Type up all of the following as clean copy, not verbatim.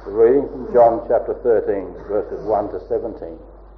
Reading from John chapter 13, verses 1 to 17.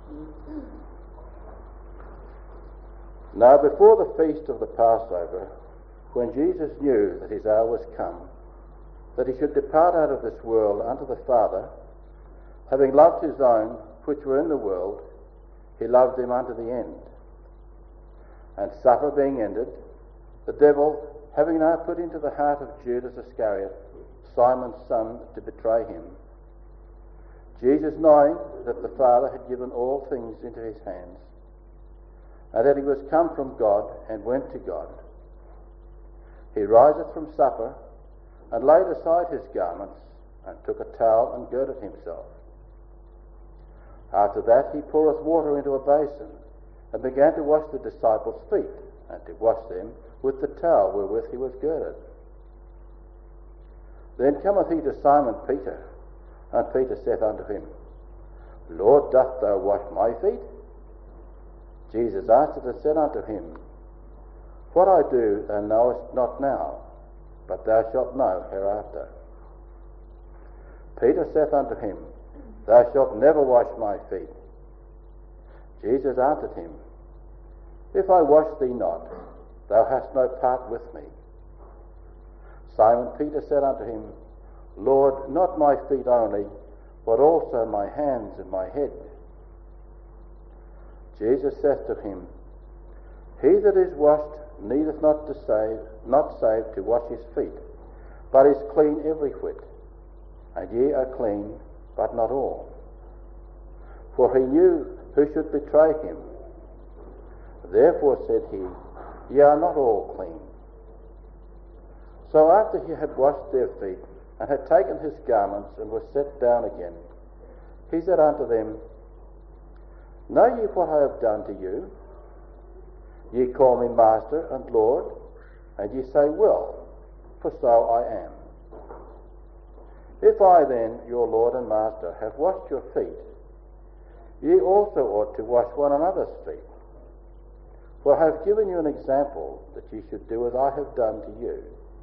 Now before the feast of the Passover, when Jesus knew that his hour was come, that he should depart out of this world unto the Father, having loved his own which were in the world, he loved them unto the end. And supper being ended, the devil, having now put into the heart of Judas Iscariot, Simon's son, to betray him, Jesus, knowing that the Father had given all things into his hands, and that he was come from God and went to God, he riseth from supper, and laid aside his garments, and took a towel and girded himself. After that he poureth water into a basin, and began to wash the disciples' feet, and to wash them with the towel wherewith he was girded. Then cometh he to Simon Peter, and Peter saith unto him, Lord, dost thou wash my feet? Jesus answered and said unto him, What I do thou knowest not now, but thou shalt know hereafter. Peter saith unto him, Thou shalt never wash my feet. Jesus answered him, If I wash thee not, thou hast no part with me. Simon Peter said unto him, Lord, not my feet only, but also my hands and my head. Jesus saith to him, He that is washed needeth not save to wash his feet, but is clean every whit. And ye are clean, but not all. For he knew who should betray him. Therefore said he, Ye are not all clean. So after he had washed their feet, and had taken his garments, and was set down again, he said unto them, Know ye what I have done to you? Ye call me Master and Lord, and ye say, Well, for so I am. If I then, your Lord and Master, have washed your feet, ye also ought to wash one another's feet. For I have given you an example, that ye should do as I have done to you.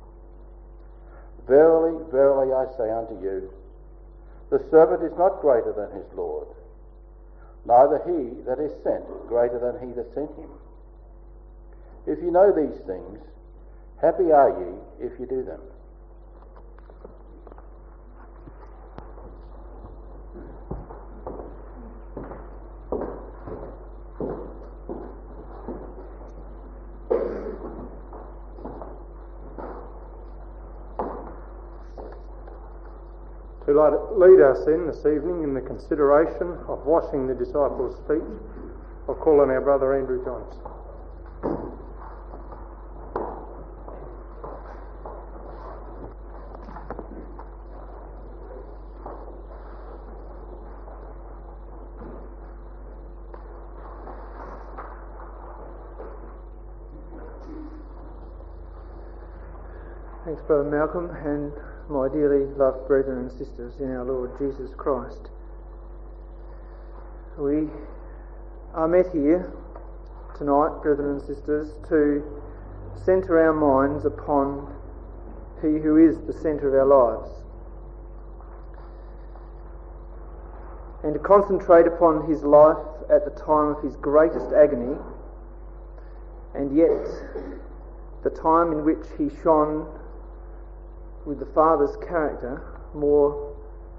Verily, verily, I say unto you, the servant is not greater than his Lord, neither he that is sent greater than he that sent him. If ye know these things, happy are ye if ye do them. To lead us in this evening in the consideration of washing the disciples' feet, I'll call on our brother Andrew Johns. Thanks, Brother Malcolm, and my dearly loved brethren and sisters in our Lord Jesus Christ. We are met here tonight, brethren and sisters, to centre our minds upon He who is the centre of our lives, and to concentrate upon His life at the time of His greatest agony, and yet the time in which He shone with the Father's character more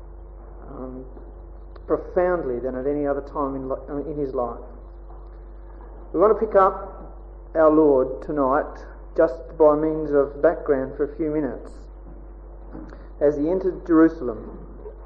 profoundly than at any other time in his life. We want to pick up our Lord tonight just by means of background for a few minutes. As he entered Jerusalem,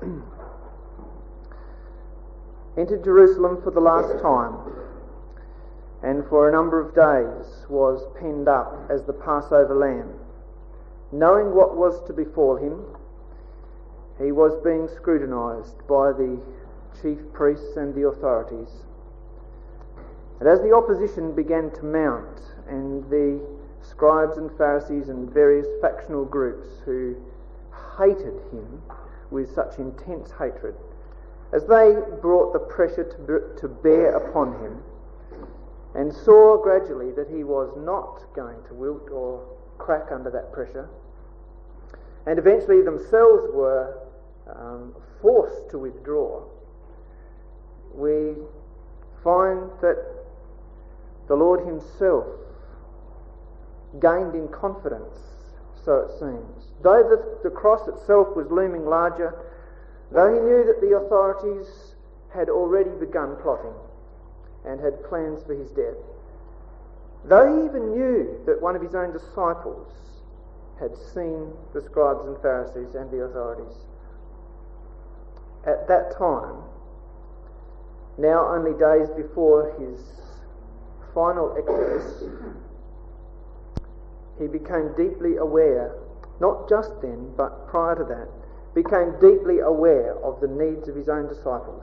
entered Jerusalem for the last time, and for a number of days was penned up as the Passover lamb. Knowing what was to befall him, he was being scrutinised by the chief priests and the authorities. And as the opposition began to mount, and the scribes and Pharisees and various factional groups who hated him with such intense hatred, as they brought the pressure to bear upon him, and saw gradually that he was not going to wilt or crack under that pressure, and eventually themselves were forced to withdraw, we find that the Lord himself gained in confidence, so it seems. Though the cross itself was looming larger, though he knew that the authorities had already begun plotting and had plans for his death, though he even knew that one of his own disciples had seen the scribes and Pharisees and the authorities, at that time, now only days before his final exodus, he became deeply aware, not just then, but prior to that, became deeply aware of the needs of his own disciples.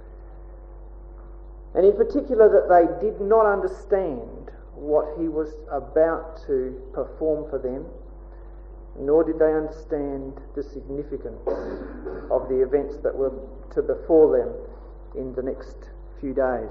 And in particular that they did not understand what he was about to perform for them, nor did they understand the significance of the events that were to befall them in the next few days.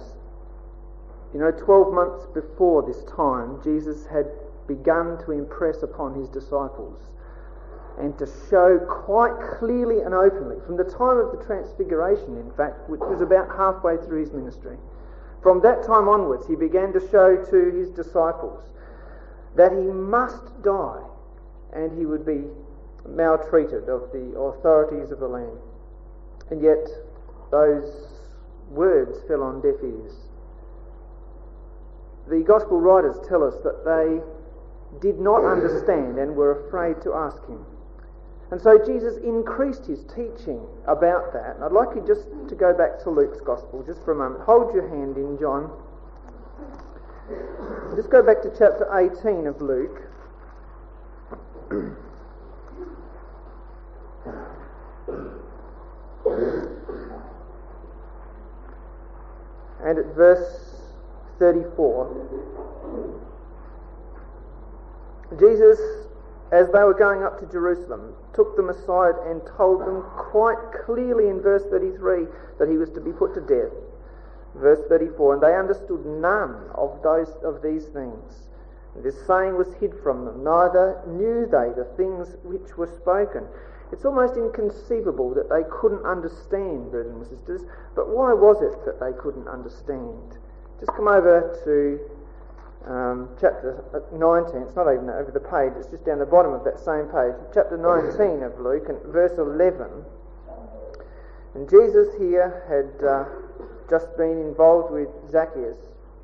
12 months before this time, Jesus had begun to impress upon his disciples and to show quite clearly and openly, from the time of the Transfiguration, in fact, which was about halfway through his ministry, from that time onwards he began to show to his disciples that he must die and he would be maltreated of the authorities of the land. And yet those words fell on deaf ears. The Gospel writers tell us that they did not understand and were afraid to ask him. And so Jesus increased his teaching about that. And I'd like you just to go back to Luke's Gospel just for a moment. Hold your hand in John. Just go back to chapter 18 of Luke. And at verse 34, Jesus, as they were going up to Jerusalem, took them aside and told them quite clearly in verse 33 that he was to be put to death. Verse 34, and they understood none of these things. This saying was hid from them, neither knew they the things which were spoken. It's almost inconceivable that they couldn't understand, brothers and sisters, but why was it that they couldn't understand? Just come over to chapter 19, it's not even over the page, it's just down the bottom of that same page, chapter 19 of Luke, and verse 11. And Jesus here had just been involved with Zacchaeus.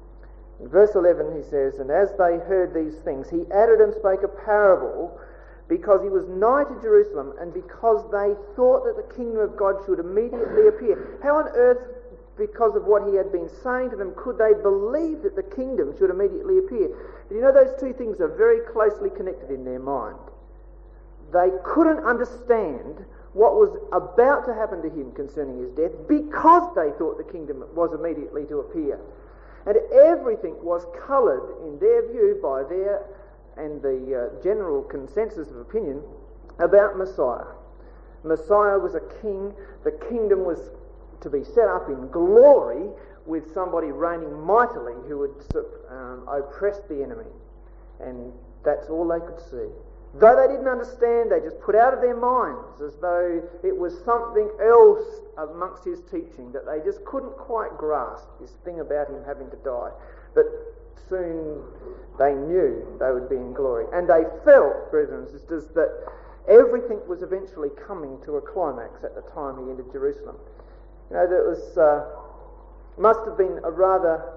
In verse 11 he says, and as they heard these things, he added and spake a parable, because he was nigh to Jerusalem, and because they thought that the kingdom of God should immediately appear. How on earth, because of what he had been saying to them, could they believe that the kingdom should immediately appear? But those two things are very closely connected in their mind. They couldn't understand what was about to happen to him concerning his death because they thought the kingdom was immediately to appear. And everything was coloured in their view by their and the general consensus of opinion about Messiah. Messiah was a king. The kingdom was to be set up in glory with somebody reigning mightily who would oppress the enemy. And that's all they could see. Though they didn't understand, they just put out of their minds as though it was something else amongst his teaching that they just couldn't quite grasp, this thing about him having to die. But soon they knew they would be in glory. And they felt, brothers and sisters, that everything was eventually coming to a climax at the time he entered Jerusalem. That was must have been a rather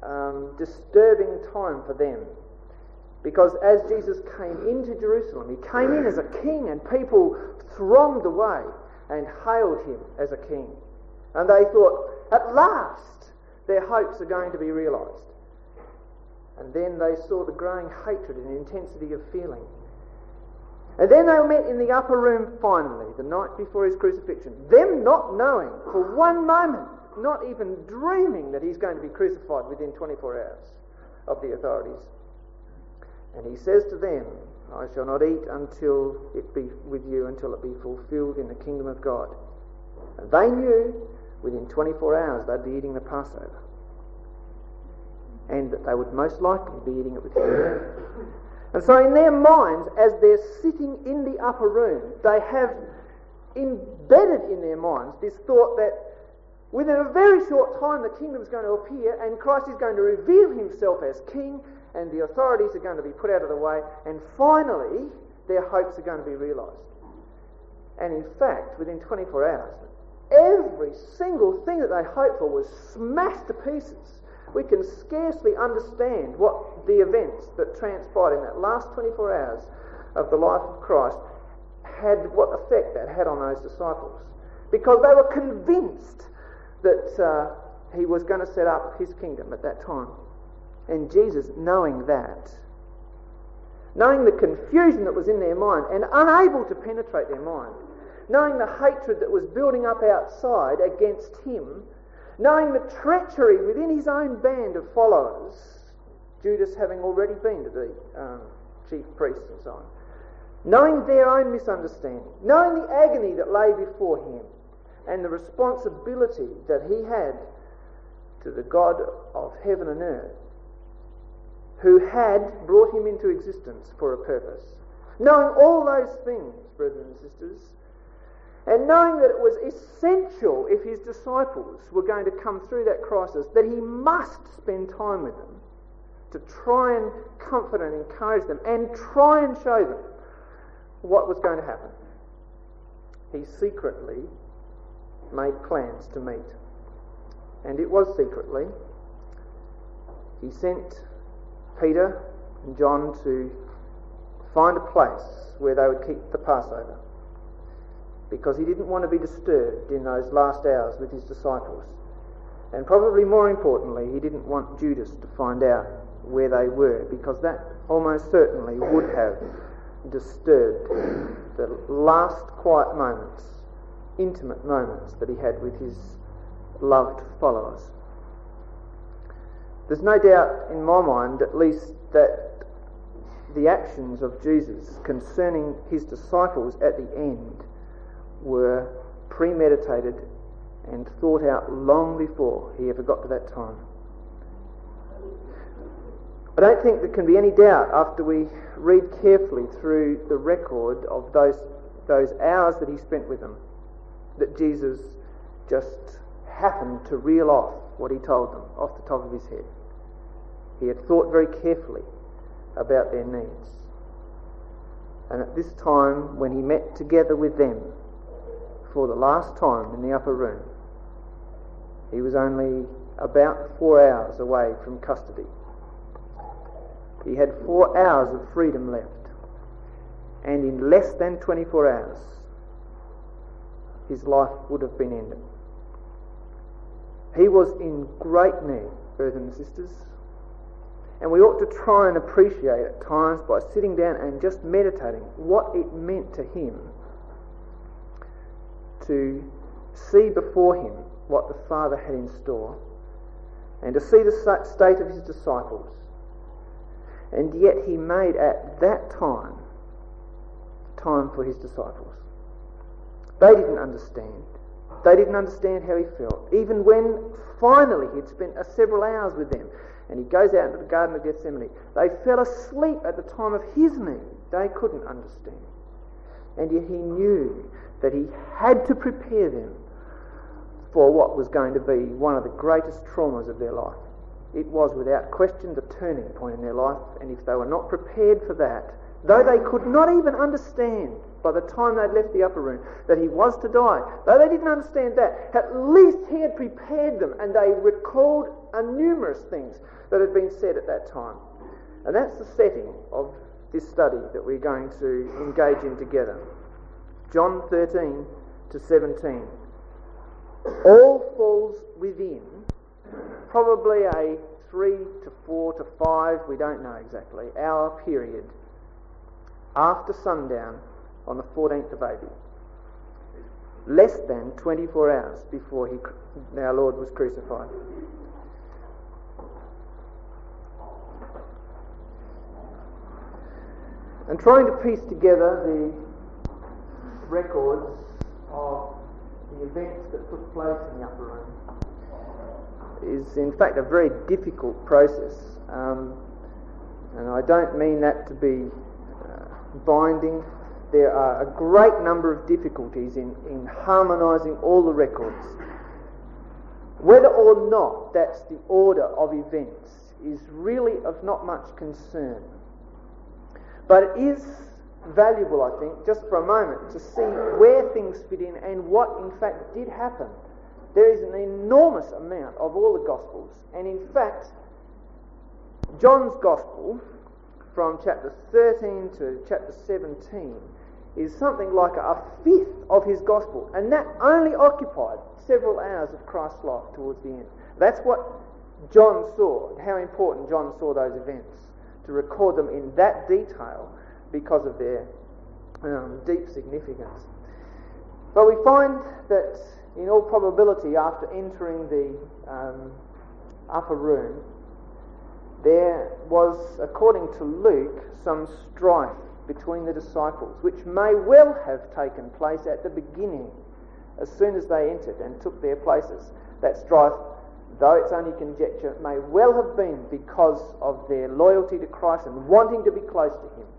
disturbing time for them. Because as Jesus came into Jerusalem, he came in as a king, and people thronged away and hailed him as a king. And they thought, at last, their hopes are going to be realised. And then they saw the growing hatred and intensity of feeling. And then they met in the upper room finally, the night before his crucifixion, them not knowing for one moment, not even dreaming that he's going to be crucified within 24 hours of the authorities. And he says to them, I shall not eat until it be with you, until it be fulfilled in the kingdom of God. And they knew within 24 hours they'd be eating the Passover. And that they would most likely be eating it with him. And so in their minds, as they're sitting in the upper room, they have embedded in their minds this thought that within a very short time the kingdom is going to appear and Christ is going to reveal himself as king and the authorities are going to be put out of the way and finally their hopes are going to be realised. And in fact, within 24 hours, every single thing that they hoped for was smashed to pieces. We can scarcely understand what the events that transpired in that last 24 hours of the life of Christ what effect that had on those disciples. Because they were convinced that he was going to set up his kingdom at that time. And Jesus, knowing that, knowing the confusion that was in their mind and unable to penetrate their mind, knowing the hatred that was building up outside against him, knowing the treachery within his own band of followers, Judas having already been to the chief priests and so on, knowing their own misunderstanding, knowing the agony that lay before him and the responsibility that he had to the God of heaven and earth, who had brought him into existence for a purpose. Knowing all those things, brothers and sisters, and knowing that it was essential if his disciples were going to come through that crisis, that he must spend time with them to try and comfort and encourage them and try and show them what was going to happen. He secretly made plans to meet. And it was secretly. He sent Peter and John to find a place where they would keep the Passover, because he didn't want to be disturbed in those last hours with his disciples. And probably more importantly, he didn't want Judas to find out where they were, because that almost certainly would have disturbed the last quiet moments, intimate moments that he had with his loved followers. There's no doubt in my mind, at least, that the actions of Jesus concerning his disciples at the end were premeditated and thought out long before he ever got to that time. I don't think there can be any doubt, after we read carefully through the record of those hours that he spent with them, that Jesus just happened to reel off what he told them off the top of his head. He had thought very carefully about their needs. And at this time, when he met together with them for the last time in the upper room, he was only about 4 hours away from custody. He had 4 hours of freedom left. And in less than 24 hours, his life would have been ended. He was in great need, brothers and sisters. And we ought to try and appreciate at times, by sitting down and just meditating, what it meant to him to see before him what the Father had in store, and to see the state of his disciples. And yet he made at that time for his disciples. They didn't understand. They didn't understand how he felt. Even when finally he'd spent several hours with them, and he goes out into the Garden of Gethsemane, they fell asleep at the time of his need. They couldn't understand. And yet he knew that he had to prepare them for what was going to be one of the greatest traumas of their life. It was without question the turning point in their life, and if they were not prepared for that, though they could not even understand by the time they'd left the upper room that he was to die, though they didn't understand that, at least he had prepared them, and they recalled numerous things that had been said at that time. And that's the setting of this study that we're going to engage in together. John 13 to 17. All falls within probably a 3 to 4 to 5, we don't know exactly, hour period after sundown on the 14th of April. Less than 24 hours before our Lord was crucified. And trying to piece together the records of the events that took place in the upper room is in fact a very difficult process, and I don't mean that to be binding there are a great number of difficulties in harmonising all the records. Whether or not that's the order of events is really of not much concern. But it is valuable, I think, just for a moment, to see where things fit in and what in fact did happen. There is an enormous amount of all the Gospels, and in fact, John's Gospel, from chapter 13 to chapter 17, is something like a fifth of his Gospel, and that only occupied several hours of Christ's life towards the end. That's what John saw, how important John saw those events, to record them in that detail because of their deep significance. But we find that in all probability, after entering the upper room, there was, according to Luke, some strife between the disciples, which may well have taken place at the beginning, as soon as they entered and took their places. That strife, though it's only conjecture, may well have been because of their loyalty to Christ and wanting to be close to him.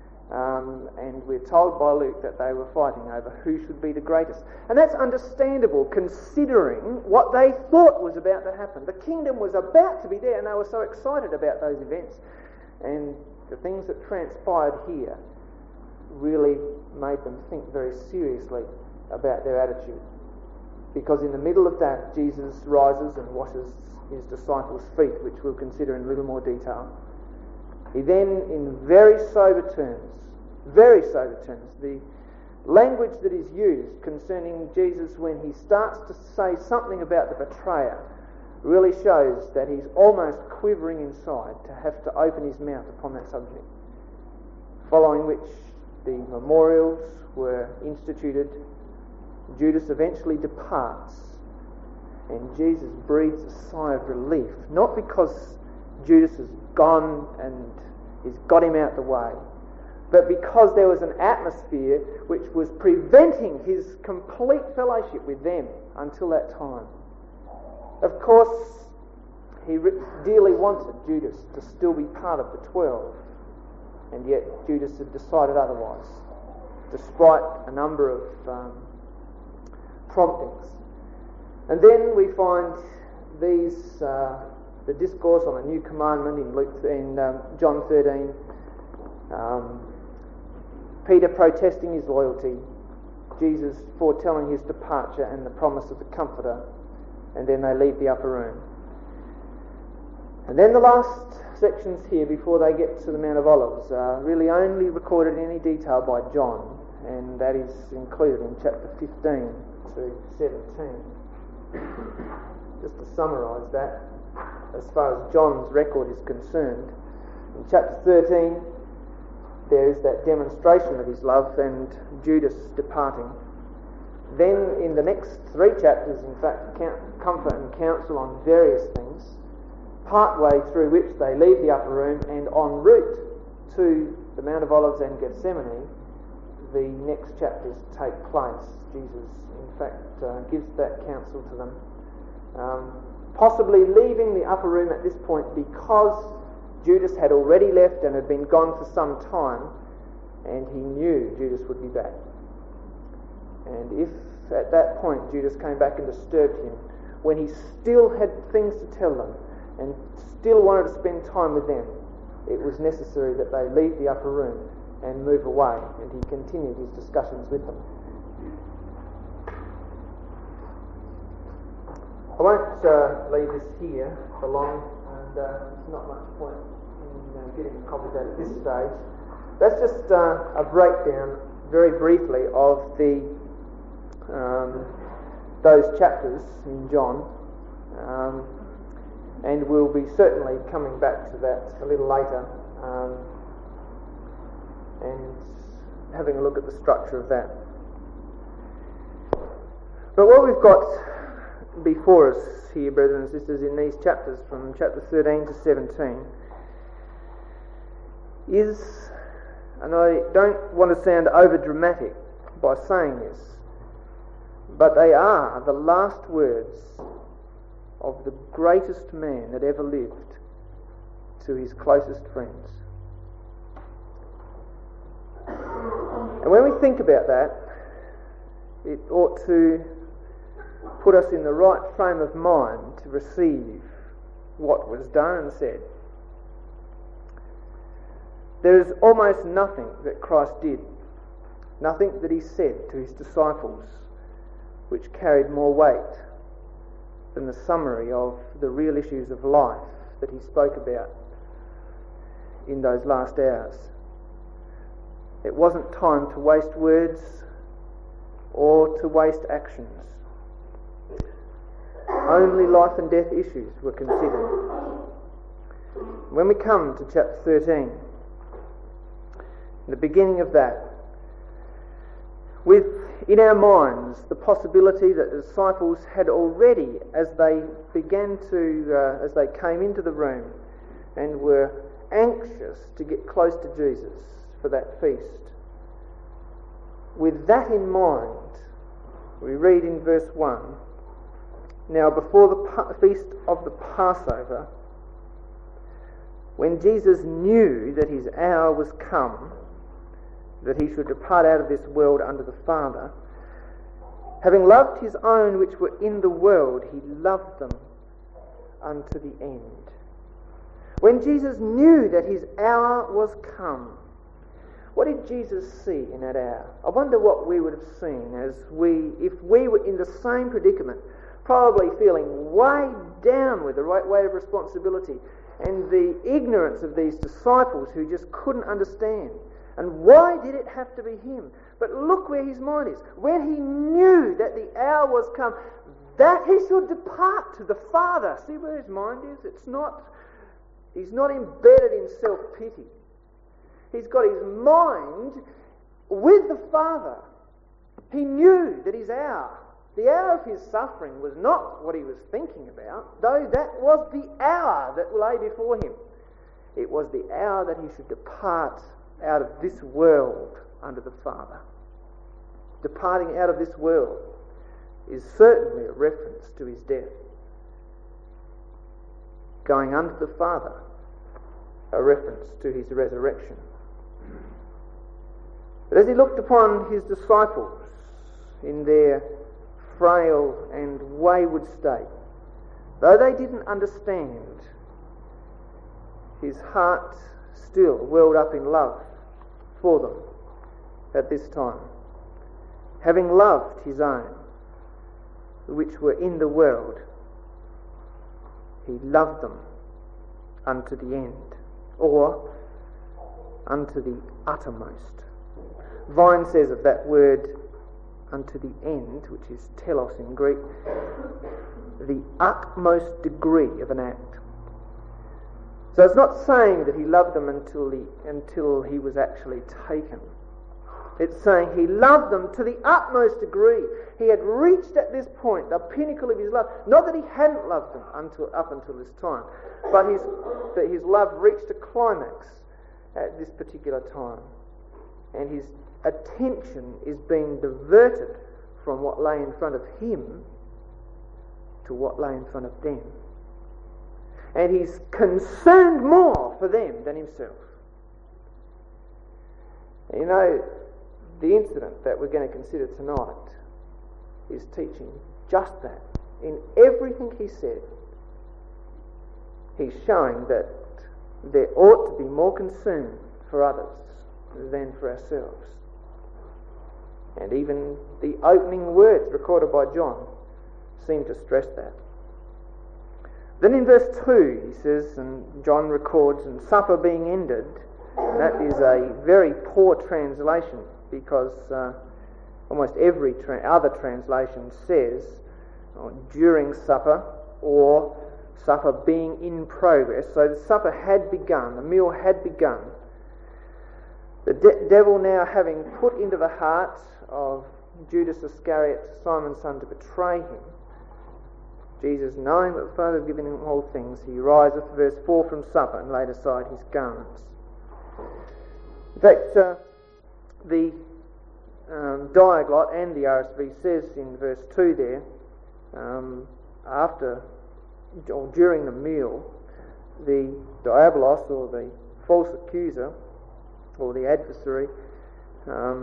And we're told by Luke that they were fighting over who should be the greatest. And that's understandable, considering what they thought was about to happen. The kingdom was about to be there, and they were so excited about those events. And the things that transpired here really made them think very seriously about their attitude. Because in the middle of that, Jesus rises and washes his disciples' feet, which we'll consider in a little more detail. He then, in very sober terms, the language that is used concerning Jesus when he starts to say something about the betrayer really shows that he's almost quivering inside to have to open his mouth upon that subject. Following which the memorials were instituted, Judas eventually departs, and Jesus breathes a sigh of relief, not because Judas has gone and he's got him out the way, but because there was an atmosphere which was preventing his complete fellowship with them until that time. Of course, he dearly wanted Judas to still be part of the 12, and yet Judas had decided otherwise, despite a number of promptings. And then we find these the discourse on a new commandment in John 13. Peter protesting his loyalty, Jesus foretelling his departure and the promise of the Comforter, and then they leave the upper room. And then the last sections here before they get to the Mount of Olives are really only recorded in any detail by John, and that is included in chapter 15 to 17. Just to summarise that, as far as John's record is concerned, in chapter 13 there is that demonstration of his love and Judas departing. Then in the next 3 chapters, in fact, comfort and counsel on various things, partway through which they leave the upper room, and en route to the Mount of Olives and Gethsemane, the next chapters take place. Jesus, in fact, gives that counsel to them. Possibly leaving the upper room at this point because Judas had already left and had been gone for some time, and he knew Judas would be back. And if at that point Judas came back and disturbed him, when he still had things to tell them and still wanted to spend time with them, it was necessary that they leave the upper room and move away, and he continued his discussions with them. I won't leave this here for long, and there's not much point in getting a copy of that at this stage. That's just a breakdown, very briefly, of the those chapters in John, and we'll be certainly coming back to that a little later, and having a look at the structure of that. But what we've got before us here, brothers and sisters, in these chapters from chapter 13 to 17 is, and I don't want to sound over dramatic by saying this, but they are the last words of the greatest man that ever lived to his closest friends. And when we think about that, it ought to put us in the right frame of mind to receive what was done and said. There is almost nothing that Christ did, nothing that he said to his disciples, which carried more weight than the summary of the real issues of life that he spoke about in those last hours. It wasn't time to waste words or to waste actions. Only life and death issues were considered. When we come to chapter 13, in the beginning of that, with in our minds the possibility that the disciples had already, as they came into the room and were anxious to get close to Jesus for that feast. With that in mind, we read in verse 1, "Now before the feast of the Passover, when Jesus knew that his hour was come, that he should depart out of this world unto the Father, having loved his own which were in the world, he loved them unto the end." When Jesus knew that his hour was come, what did Jesus see in that hour? I wonder what we would have seen if we were in the same predicament, probably feeling weighed down with the right weight of responsibility and the ignorance of these disciples who just couldn't understand. And why did it have to be him? But look where his mind is. When he knew that the hour was come, that he should depart to the Father. See where his mind is? He's not embedded in self-pity. He's got his mind with the Father. He knew that his hour, the hour of his suffering, was not what he was thinking about, though that was the hour that lay before him. It was the hour that he should depart out of this world unto the Father. Departing out of this world is certainly a reference to his death. Going unto the Father, a reference to his resurrection. But as he looked upon his disciples in their frail and wayward state, though they didn't understand, his heart still welled up in love for them at this time. Having loved his own, which were in the world, he loved them unto the end, or unto the uttermost. Vine says of that word, unto the end, which is telos in Greek, the utmost degree of an act. So it's not saying that he loved them until he was actually taken. It's saying he loved them to the utmost degree. He had reached at this point the pinnacle of his love. Not that he hadn't loved them up until this time, but his love reached a climax at this particular time. And his attention is being diverted from what lay in front of him to what lay in front of them. And he's concerned more for them than himself. You know, the incident that we're going to consider tonight is teaching just that. In everything he said, he's showing that there ought to be more concern for others than for ourselves. And even the opening words recorded by John seem to stress that. Then in verse 2 he says, and John records, and supper being ended, and that is a very poor translation, because almost every other translation says during supper or supper being in progress. So the supper had begun, the meal had begun. The devil now having put into the heart of Judas Iscariot, Simon's son, to betray him, Jesus, knowing that the Father had given him all things, he riseth, verse 4, from supper and laid aside his garments. In fact, the Diaglott and the RSV says in verse 2 there, after or during the meal, the diabolos, or the false accuser, or the adversary,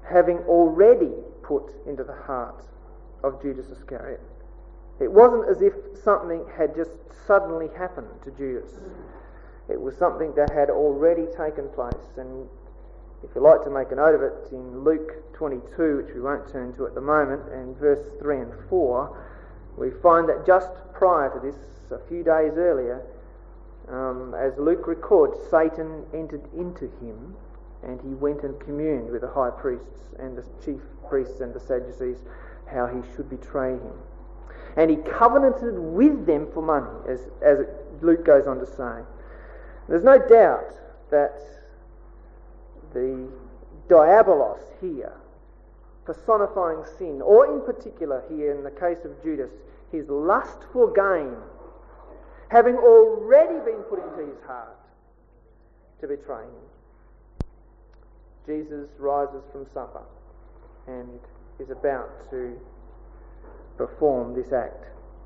having already put into the heart of Judas Iscariot. It wasn't as if something had just suddenly happened to Judas. It was something that had already taken place. And if you like to make a note of it, in Luke 22, which we won't turn to at the moment, and verse 3 and 4, we find that just prior to this, a few days earlier, as Luke records, Satan entered into him, and he went and communed with the high priests and the chief priests and the Sadducees how he should betray him. And he covenanted with them for money, as Luke goes on to say. There's no doubt that the diabolos here, personifying sin, or in particular here in the case of Judas, his lust for gain, having already been put into his heart to betray him. Jesus rises from supper and is about to perform this act.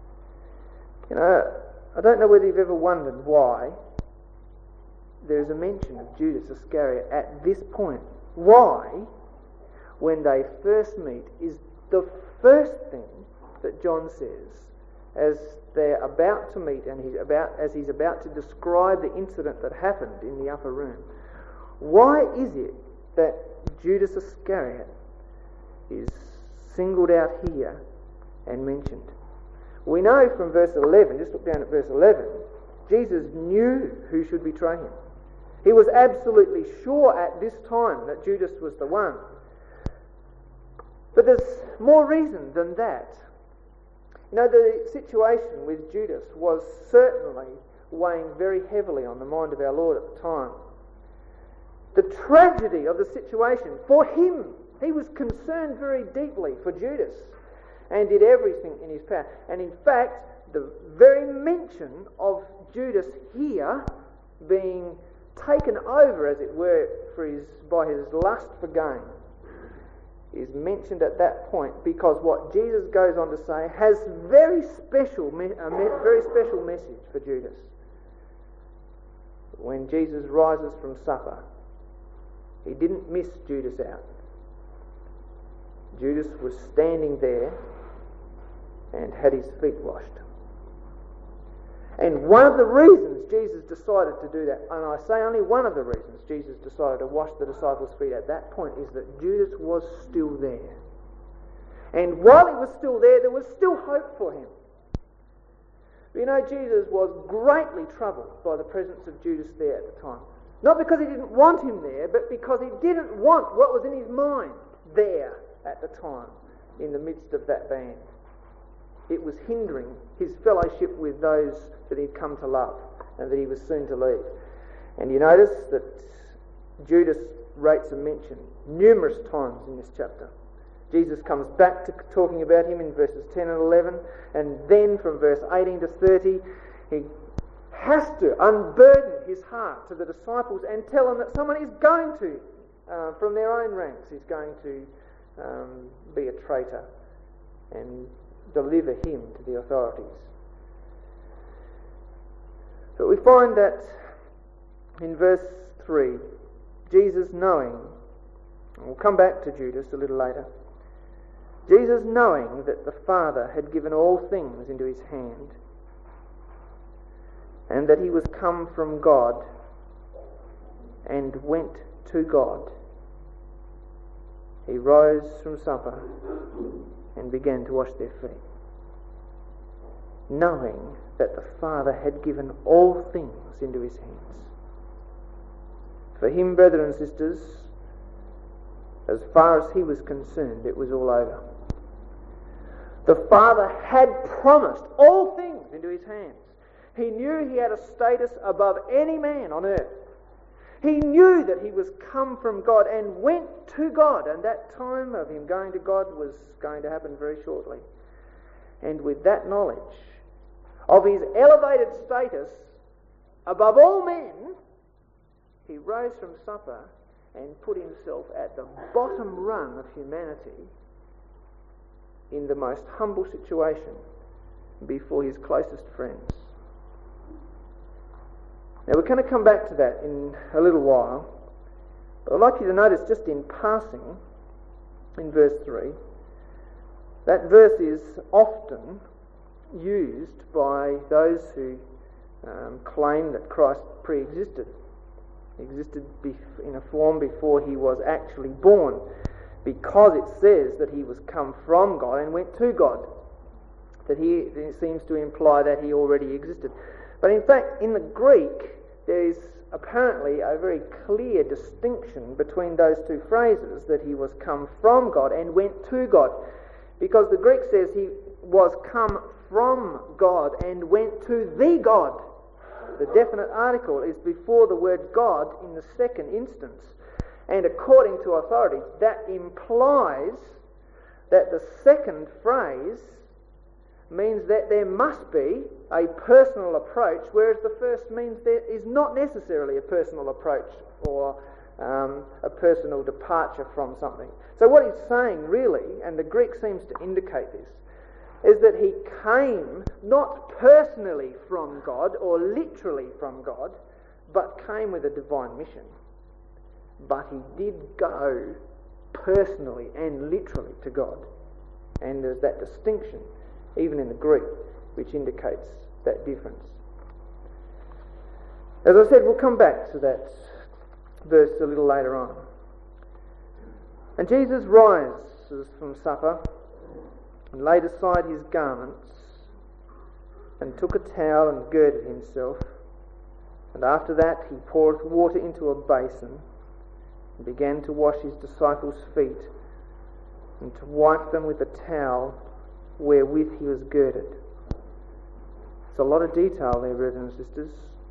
I don't know whether you've ever wondered why there is a mention of Judas Iscariot at this point. Why, when they first meet, is the first thing that John says as they're about to meet and as he's about to describe the incident that happened in the upper room. Why is it that Judas Iscariot is singled out here and mentioned? We know from verse 11, just look down at verse 11, Jesus knew who should betray him. He was absolutely sure at this time that Judas was the one. But there's more reason than that. The situation with Judas was certainly weighing very heavily on the mind of our Lord at the time. The tragedy of the situation for him, he was concerned very deeply for Judas and did everything in his power. And in fact, the very mention of Judas here being taken over, as it were, by his lust for gain is mentioned at that point, because what Jesus goes on to say has a very special message for Judas. When Jesus rises from supper, he didn't miss Judas out. Judas was standing there and had his feet washed. And one of the reasons Jesus decided to do that, and I say only one of the reasons Jesus decided to wash the disciples' feet at that point, is that Judas was still there. And while he was still there was still hope for him. But Jesus was greatly troubled by the presence of Judas there at the time. Not because he didn't want him there, but because he didn't want what was in his mind there at the time, in the midst of that band. It was hindering his fellowship with those that he'd come to love and that he was soon to leave. And you notice that Judas rates a mention numerous times in this chapter. Jesus comes back to talking about him in verses 10 and 11, and then from verse 18 to 30, he has to unburden his heart to the disciples and tell them that someone is going to, from their own ranks, is going to be a traitor and deliver him to the authorities. But we find that in verse 3, Jesus knowing, and we'll come back to Judas a little later, Jesus knowing that the Father had given all things into his hand, and that he was come from God and went to God, he rose from supper and began to wash their feet, knowing that the Father had given all things into his hands. For him, brethren and sisters, as far as he was concerned, it was all over. The Father had promised all things into his hands. He knew he had a status above any man on earth. He knew that he was come from God and went to God, and that time of him going to God was going to happen very shortly. And with that knowledge of his elevated status above all men, he rose from supper and put himself at the bottom rung of humanity in the most humble situation before his closest friends. Now we're going to come back to that in a little while, but I'd like you to notice just in passing in verse 3. That verse is often used by those who claim that Christ pre-existed. He existed in a form before he was actually born, because it says that he was come from God and went to God. It seems to imply that he already existed. But in fact, in the Greek, there is apparently a very clear distinction between those two phrases, that he was come from God and went to God. Because the Greek says he was come from God and went to the God. The definite article is before the word God in the second instance. And according to authorities, that implies that the second phrase means that there must be a personal approach, whereas the first means there is not necessarily a personal approach or a personal departure from something. So what he's saying really, and the Greek seems to indicate this, is that he came not personally from God or literally from God, but came with a divine mission. But he did go personally and literally to God. And there's that distinction, even in the Greek, which indicates that difference. As I said, we'll come back to that verse a little later on. And Jesus rises from supper and laid aside his garments and took a towel and girded himself. And after that he poured water into a basin and began to wash his disciples' feet and to wipe them with the towel wherewith he was girded. There's a lot of detail there, brothers and sisters.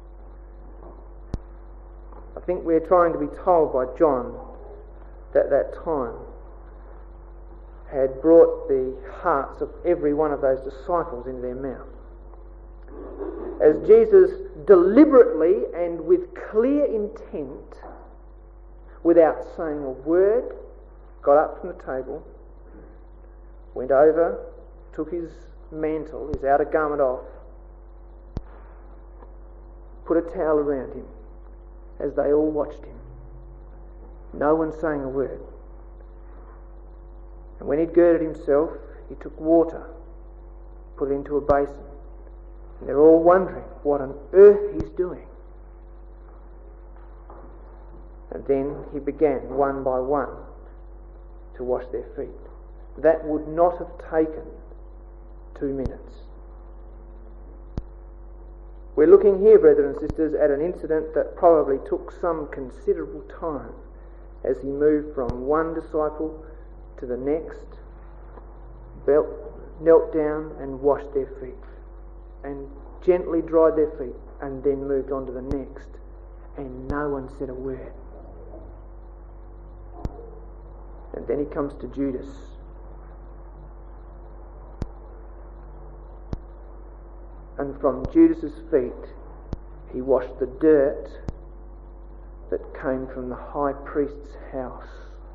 I think we're trying to be told by John that that time had brought the hearts of every one of those disciples into their mouth. As Jesus deliberately and with clear intent, without saying a word, got up from the table, went over, took his mantle, his outer garment off, put a towel around him, as they all watched him. No one saying a word. And when he'd girded himself, he took water, put it into a basin. And they're all wondering what on earth he's doing. And then he began, one by one, to wash their feet. That would not have taken 2 minutes. We're looking here, brothers and sisters, at an incident that probably took some considerable time as he moved from one disciple to the next, knelt down and washed their feet, and gently dried their feet, and then moved on to the next, and no one said a word. And then he comes to Judas. And from Judas's feet he washed the dirt that came from the high priest's house.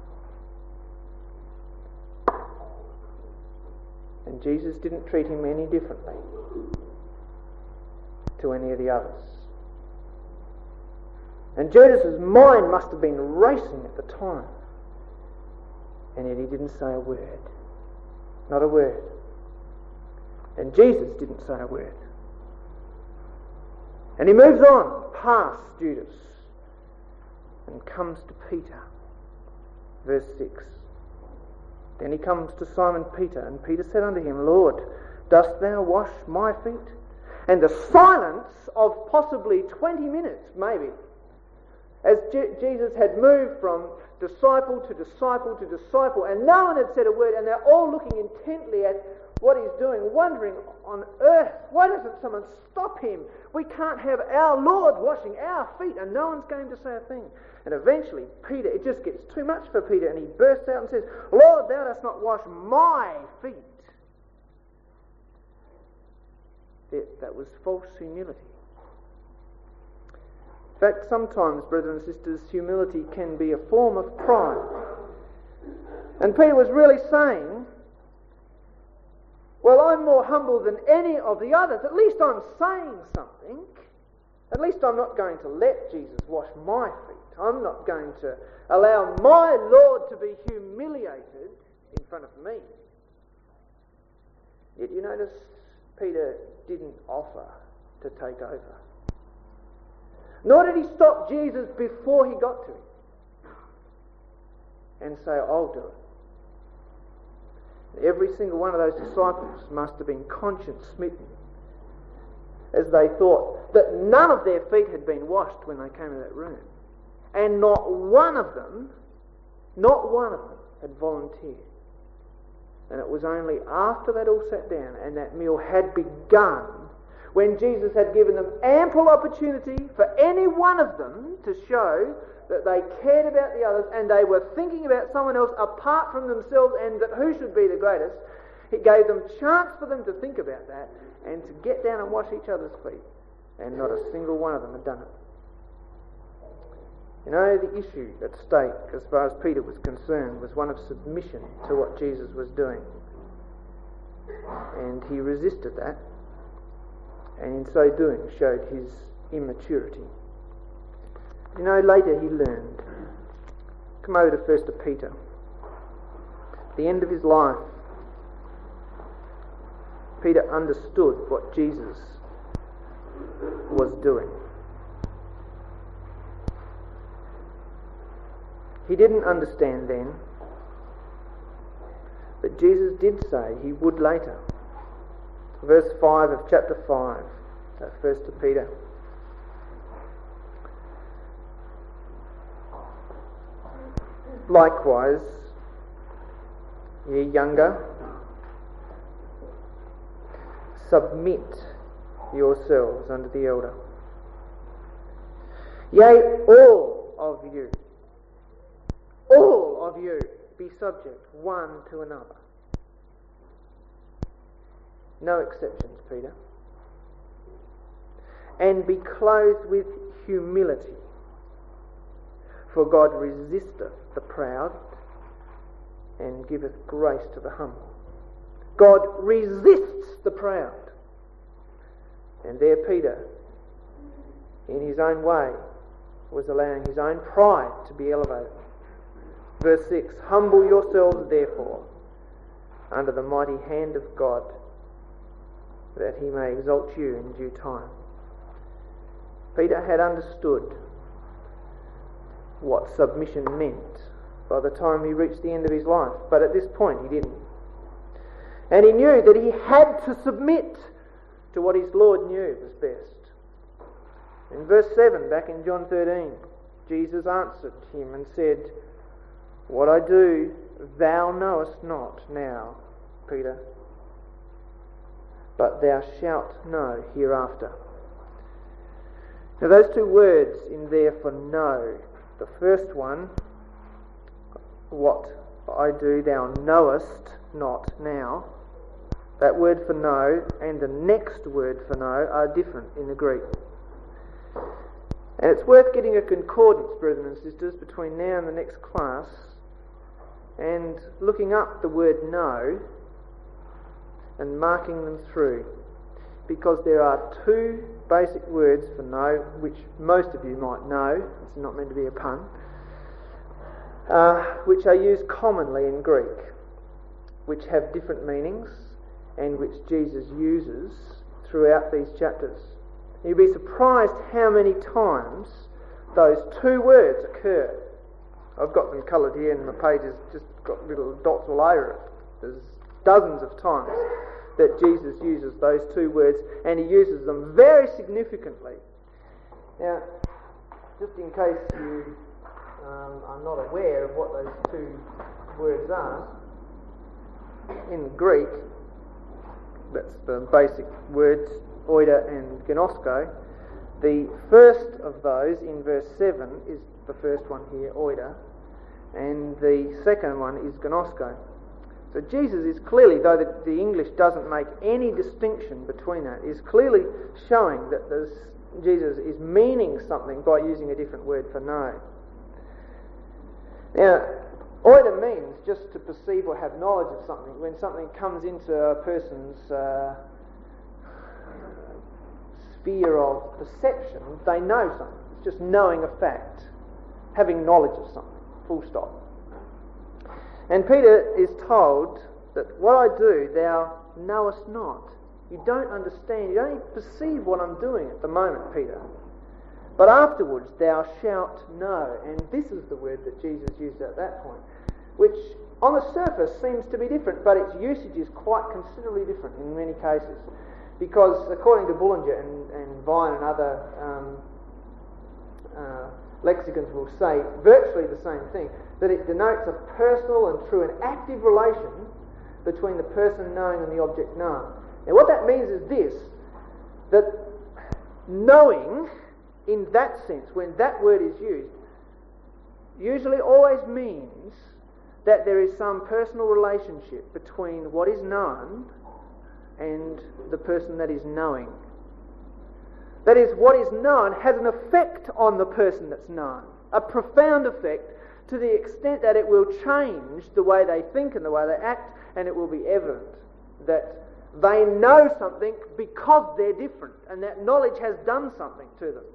And Jesus didn't treat him any differently to any of the others. And Judas's mind must have been racing at the time. And yet he didn't say a word. Not a word. And Jesus didn't say a word. And he moves on past Judas and comes to Peter. Verse 6. Then he comes to Simon Peter, and Peter said unto him, Lord, dost thou wash my feet? And the silence of possibly 20 minutes, maybe, as Jesus had moved from disciple to disciple to disciple, and no one had said a word, and they're all looking intently at what he's doing, wondering on earth, why doesn't someone stop him? We can't have our Lord washing our feet, and no one's going to say a thing. And eventually Peter, it just gets too much for Peter, and he bursts out and says, Lord, thou dost not wash my feet. That was false humility. In fact, sometimes, brothers and sisters, humility can be a form of pride. And Peter was really saying, well, I'm more humble than any of the others. At least I'm saying something. At least I'm not going to let Jesus wash my feet. I'm not going to allow my Lord to be humiliated in front of me. Yet you notice Peter didn't offer to take over. Nor did he stop Jesus before he got to him and say, I'll do it. Every single one of those disciples must have been conscience smitten as they thought that none of their feet had been washed when they came into that room. And not one of them had volunteered. And it was only after they'd all sat down and that meal had begun, when Jesus had given them ample opportunity for any one of them to show that they cared about the others and they were thinking about someone else apart from themselves and that who should be the greatest, it gave them chance for them to think about that and to get down and wash each other's feet. And not a single one of them had done it. You know, the issue at stake, as far as Peter was concerned, was one of submission to what Jesus was doing. And he resisted that, and in so doing showed his immaturity. You know, later he learned. Come over to 1 Peter. At the end of his life, Peter understood what Jesus was doing. He didn't understand then, but Jesus did say he would later. Verse 5 of chapter 5, 1 Peter. Likewise, ye younger, submit yourselves unto the elder. Yea, all of you, be subject one to another. No exceptions, Peter. And be clothed with humility. For God resisteth the proud and giveth grace to the humble. God resists the proud. And there Peter, in his own way, was allowing his own pride to be elevated. Verse 6, humble yourselves therefore under the mighty hand of God, that he may exalt you in due time. Peter had understood what submission meant by the time he reached the end of his life, but at this point he didn't. And he knew that he had to submit to what his Lord knew was best. In verse 7, back in John 13, Jesus answered him and said, what I do, thou knowest not now, Peter, but thou shalt know hereafter. Now those two words in there for know, the first one, what I do, thou knowest not now, that word for know and the next word for know are different in the Greek. And it's worth getting a concordance, brethren and sisters, between now and the next class and looking up the word know and marking them through, because there are two basic words for know which most of you might know. It's not meant to be a pun, which are used commonly in Greek, which have different meanings and which Jesus uses throughout these chapters. You'll be surprised how many times those two words occur. I've got them coloured here and the page has just got little dots all over it. There's dozens of times that Jesus uses those two words, and he uses them very significantly. Now, just in case you are not aware of what those two words are, in Greek, that's the basic words, oida and gnosko. The first of those in verse 7 is the first one here, oida, and the second one is gnosko. So Jesus is clearly, though the English doesn't make any distinction between that, is clearly showing that Jesus is meaning something by using a different word for know. Now, oida means just to perceive or have knowledge of something. When something comes into a person's sphere of perception, they know something. It's just knowing a fact. having knowledge of something, full stop. And Peter is told that what I do thou knowest not. You don't understand, you don't even perceive what I'm doing at the moment, Peter. But afterwards thou shalt know. And this is the word that Jesus used at that point, which on the surface seems to be different, but its usage is quite considerably different in many cases. Because according to Bullinger and Vine and other lexicons will say virtually the same thing, that it denotes a personal and true and active relation between the person knowing and the object known. Now what that means is this, that knowing in that sense, when that word is used, usually always means that there is some personal relationship between what is known and the person that is knowing. That is, what is known has an effect on the person that's known, a profound effect to the extent that it will change the way they think and the way they act, and it will be evident that they know something because they're different, and that knowledge has done something to them.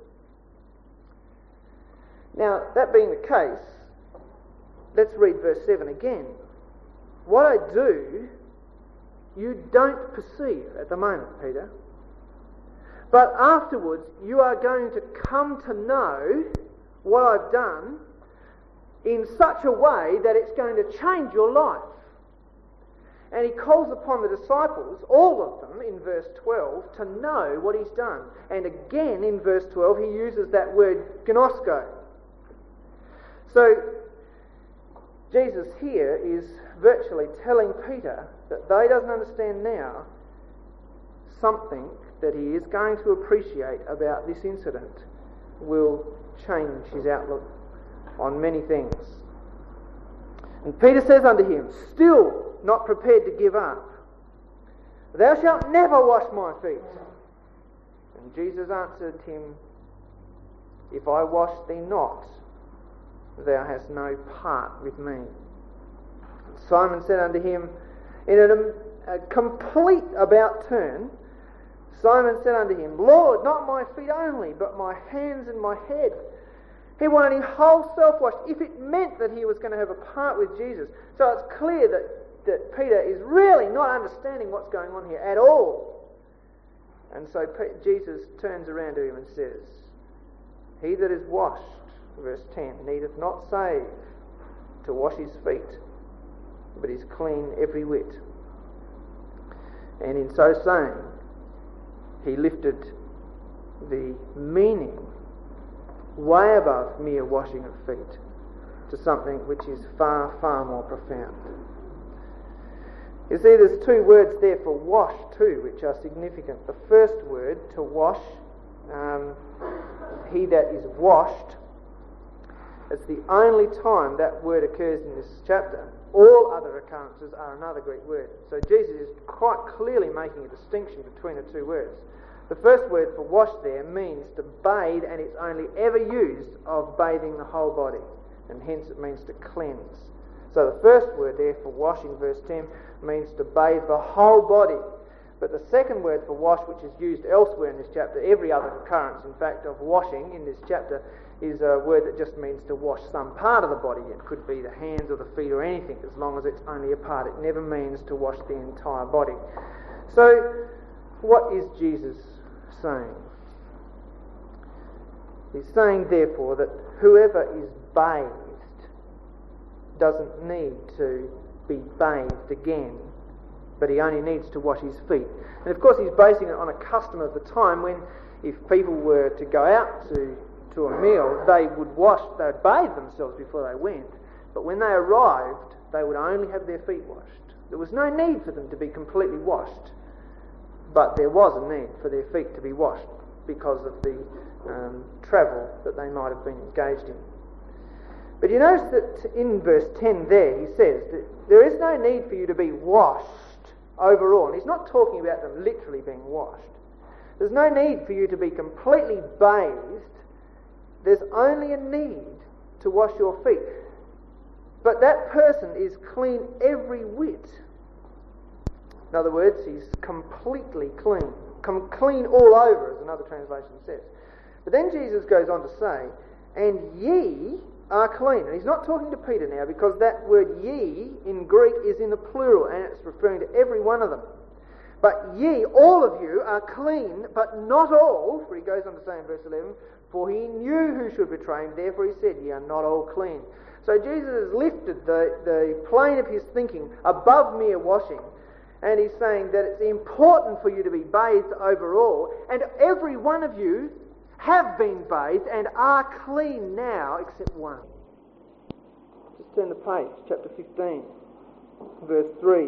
Now, that being the case, let's read verse 7 again. What I do, you don't perceive at the moment, Peter. But afterwards, you are going to come to know what I've done in such a way that it's going to change your life. And he calls upon the disciples, all of them, in verse 12, to know what he's done. And again, in verse 12, he uses that word gnosko. So, Jesus here is virtually telling Peter that though he doesn't understand now, something that he is going to appreciate about this incident will change his outlook on many things. And Peter says unto him, still not prepared to give up, thou shalt never wash my feet. And Jesus answered him, if I wash thee not, thou hast no part with me. Simon said unto him, in a complete about turn, Simon said unto him, Lord, not my feet only, but my hands and my head. He wanted his whole self washed, if it meant that he was going to have a part with Jesus. So it's clear that Peter is really not understanding what's going on here at all. And so Jesus turns around to him and says, he that is washed, verse 10, needeth not save to wash his feet, but is clean every whit. And in so saying, he lifted the meaning way above mere washing of feet to something which is far, far more profound. You see, there's two words there for wash too, which are significant. The first word, to wash, he that is washed, it's the only time that word occurs in this chapter. All other occurrences are another Greek word. So Jesus is quite clearly making a distinction between the two words. The first word for wash there means to bathe, and it's only ever used of bathing the whole body, and hence it means to cleanse. So the first word there for wash in verse 10 means to bathe the whole body. But the second word for wash, which is used elsewhere in this chapter, every other occurrence, in fact, of washing in this chapter, is a word that just means to wash some part of the body. It could be the hands or the feet or anything, as long as it's only a part. It never means to wash the entire body. So, what is Jesus saying? He's saying, therefore, that whoever is bathed doesn't need to be bathed again, but he only needs to wash his feet. And of course he's basing it on a custom of the time when, if people were to go out to a meal, they would bathe themselves before they went, but when they arrived they would only have their feet washed. There was no need for them to be completely washed, but there was a need for their feet to be washed because of the travel that they might have been engaged in. But you notice that in verse 10 there he says that there is no need for you to be washed overall. And he's not talking about them literally being washed. There's no need for you to be completely bathed. There's only a need to wash your feet. But that person is clean every whit. In other words, he's completely clean. Clean all over, as another translation says. But then Jesus goes on to say, and ye are clean. And he's not talking to Peter now, because that word ye in Greek is in the plural, and it's referring to every one of them. But ye, all of you, are clean, but not all, for he goes on to say in verse 11, for he knew who should betray him, therefore he said, ye are not all clean. So Jesus has lifted the plane of his thinking above mere washing, and he's saying that it's important for you to be bathed overall, and every one of you have been bathed and are clean now, except one. Just turn the page, chapter 15, verse 3.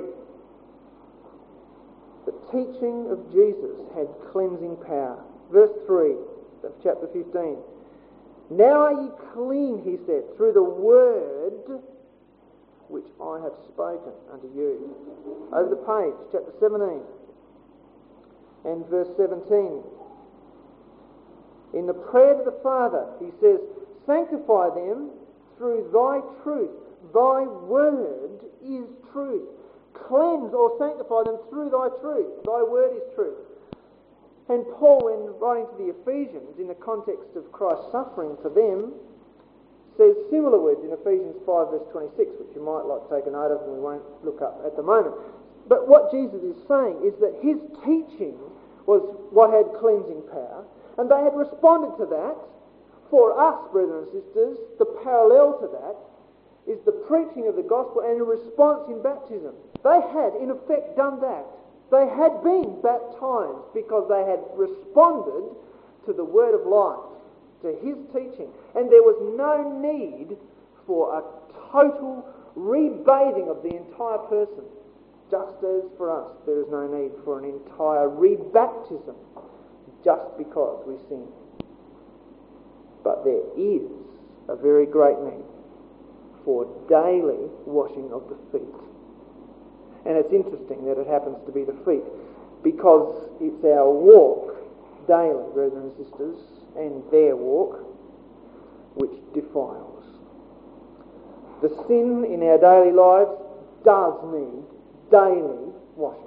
The teaching of Jesus had cleansing power. Verse 3 of chapter 15. Now are ye clean, he said, through the word which I have spoken unto you. Over the page, chapter 17 and verse 17. In the prayer to the Father, he says, sanctify them through thy truth. Thy word is truth. Cleanse or sanctify them through thy truth. Thy word is truth. And Paul, when writing to the Ephesians in the context of Christ's suffering for them, says similar words in Ephesians 5 verse 26, which you might like to take a note of and we won't look up at the moment. But what Jesus is saying is that his teaching was what had cleansing power, and they had responded to that. For us, brethren and sisters, the parallel to that is the preaching of the gospel and a response in baptism. They had, in effect, done that. They had been baptized because they had responded to the word of life, to his teaching. And there was no need for a total rebathing of the entire person. Just as for us, there is no need for an entire rebaptism just because we sin. But there is a very great need for daily washing of the feet. And it's interesting that it happens to be the feet, because it's our walk daily, brethren and sisters, and their walk which defiles. The sin in our daily lives does need daily washing.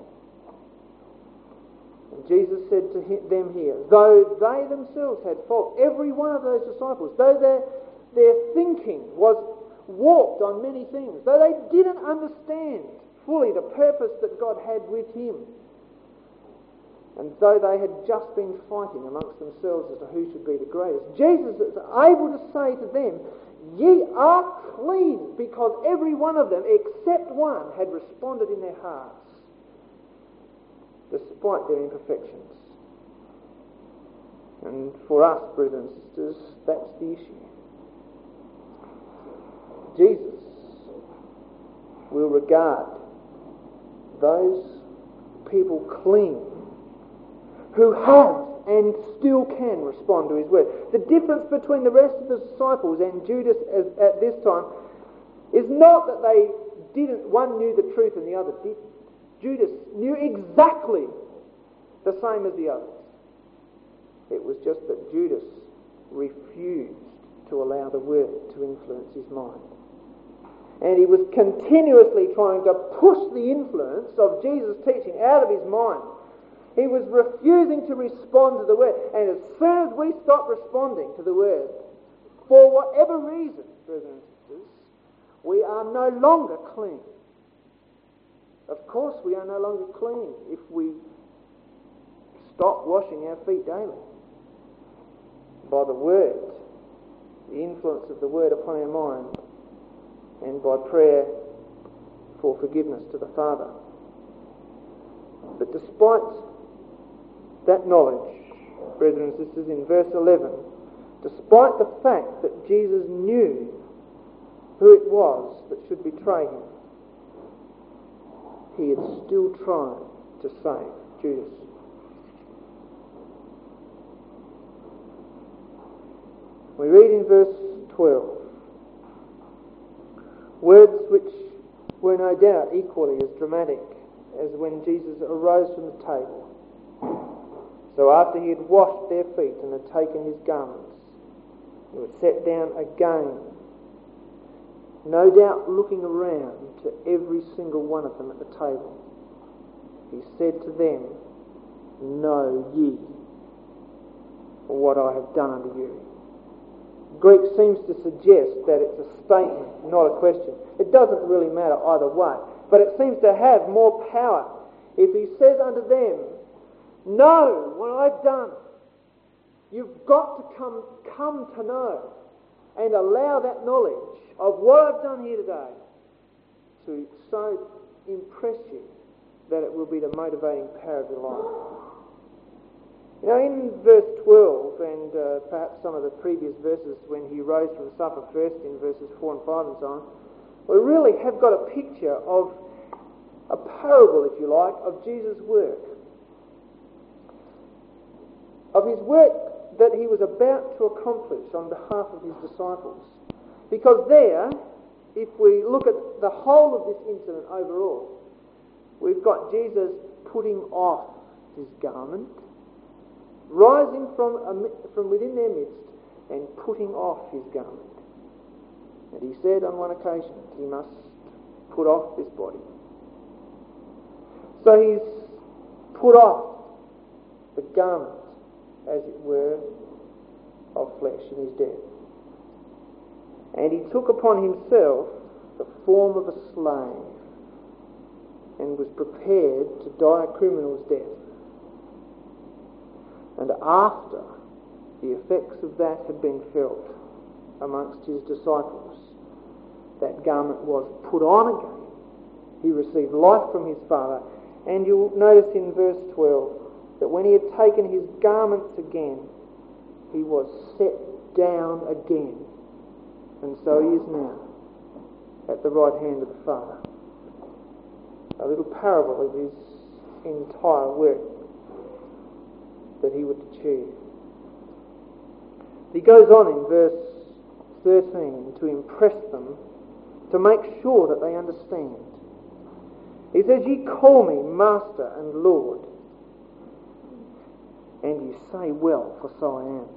And Jesus said to them here, though they themselves had fault, every one of those disciples, though their thinking was warped on many things, though they didn't understand fully the purpose that God had with him, and though they had just been fighting amongst themselves as to who should be the greatest, Jesus is able to say to them, ye are clean, because every one of them, except one, had responded in their hearts, despite their imperfections. And for us, brothers and sisters, that's the issue. Jesus will regard those people clean who have and still can respond to his word. The difference between the rest of the disciples and Judas at this time is not that they didn't, one knew the truth and the other didn't. Judas knew exactly the same as the others. It was just that Judas refused to allow the word to influence his mind. And he was continuously trying to push the influence of Jesus' teaching out of his mind. He was refusing to respond to the word. And as soon as we stop responding to the word, for whatever reason, brothers and sisters, we are no longer clean. Of course we are no longer clean if we stop washing our feet daily. By the word, the influence of the word upon our mind, and by prayer for forgiveness to the Father. But despite that knowledge, brethren and sisters, in verse 11, despite the fact that Jesus knew who it was that should betray him, he had still tried to save Judas. We read in verse 12, words which were no doubt equally as dramatic as when Jesus arose from the table. So after he had washed their feet and had taken his garments, he was set down again, no doubt looking around to every single one of them at the table. He said to them, know ye what I have done unto you. Greek seems to suggest that it's a statement, not a question. It doesn't really matter either way, but it seems to have more power. If he says unto them, know what I've done, you've got to come to know and allow that knowledge of what I've done here today to so impress you that it will be the motivating power of your life. You know, in verse 12 and perhaps some of the previous verses when he rose from supper first in verses 4 and 5 and so on, we really have got a picture of a parable, if you like, of Jesus' work. Of his work that he was about to accomplish on behalf of his disciples. Because there, if we look at the whole of this incident overall, we've got Jesus putting off his garment, rising from within their midst and putting off his garment. And he said on one occasion, he must put off this body. So he's put off the garment, as it were, of flesh in his death. And he took upon himself the form of a slave and was prepared to die a criminal's death. And after the effects of that had been felt amongst his disciples, that garment was put on again. He received life from his Father. And you'll notice in verse 12 that when he had taken his garments again, he was set down again. And so he is now at the right hand of the Father. A little parable of his entire work that he would achieve. He goes on in verse 13 to impress them, to make sure that they understand. He says, ye call me Master and Lord, and ye say well, for so I am.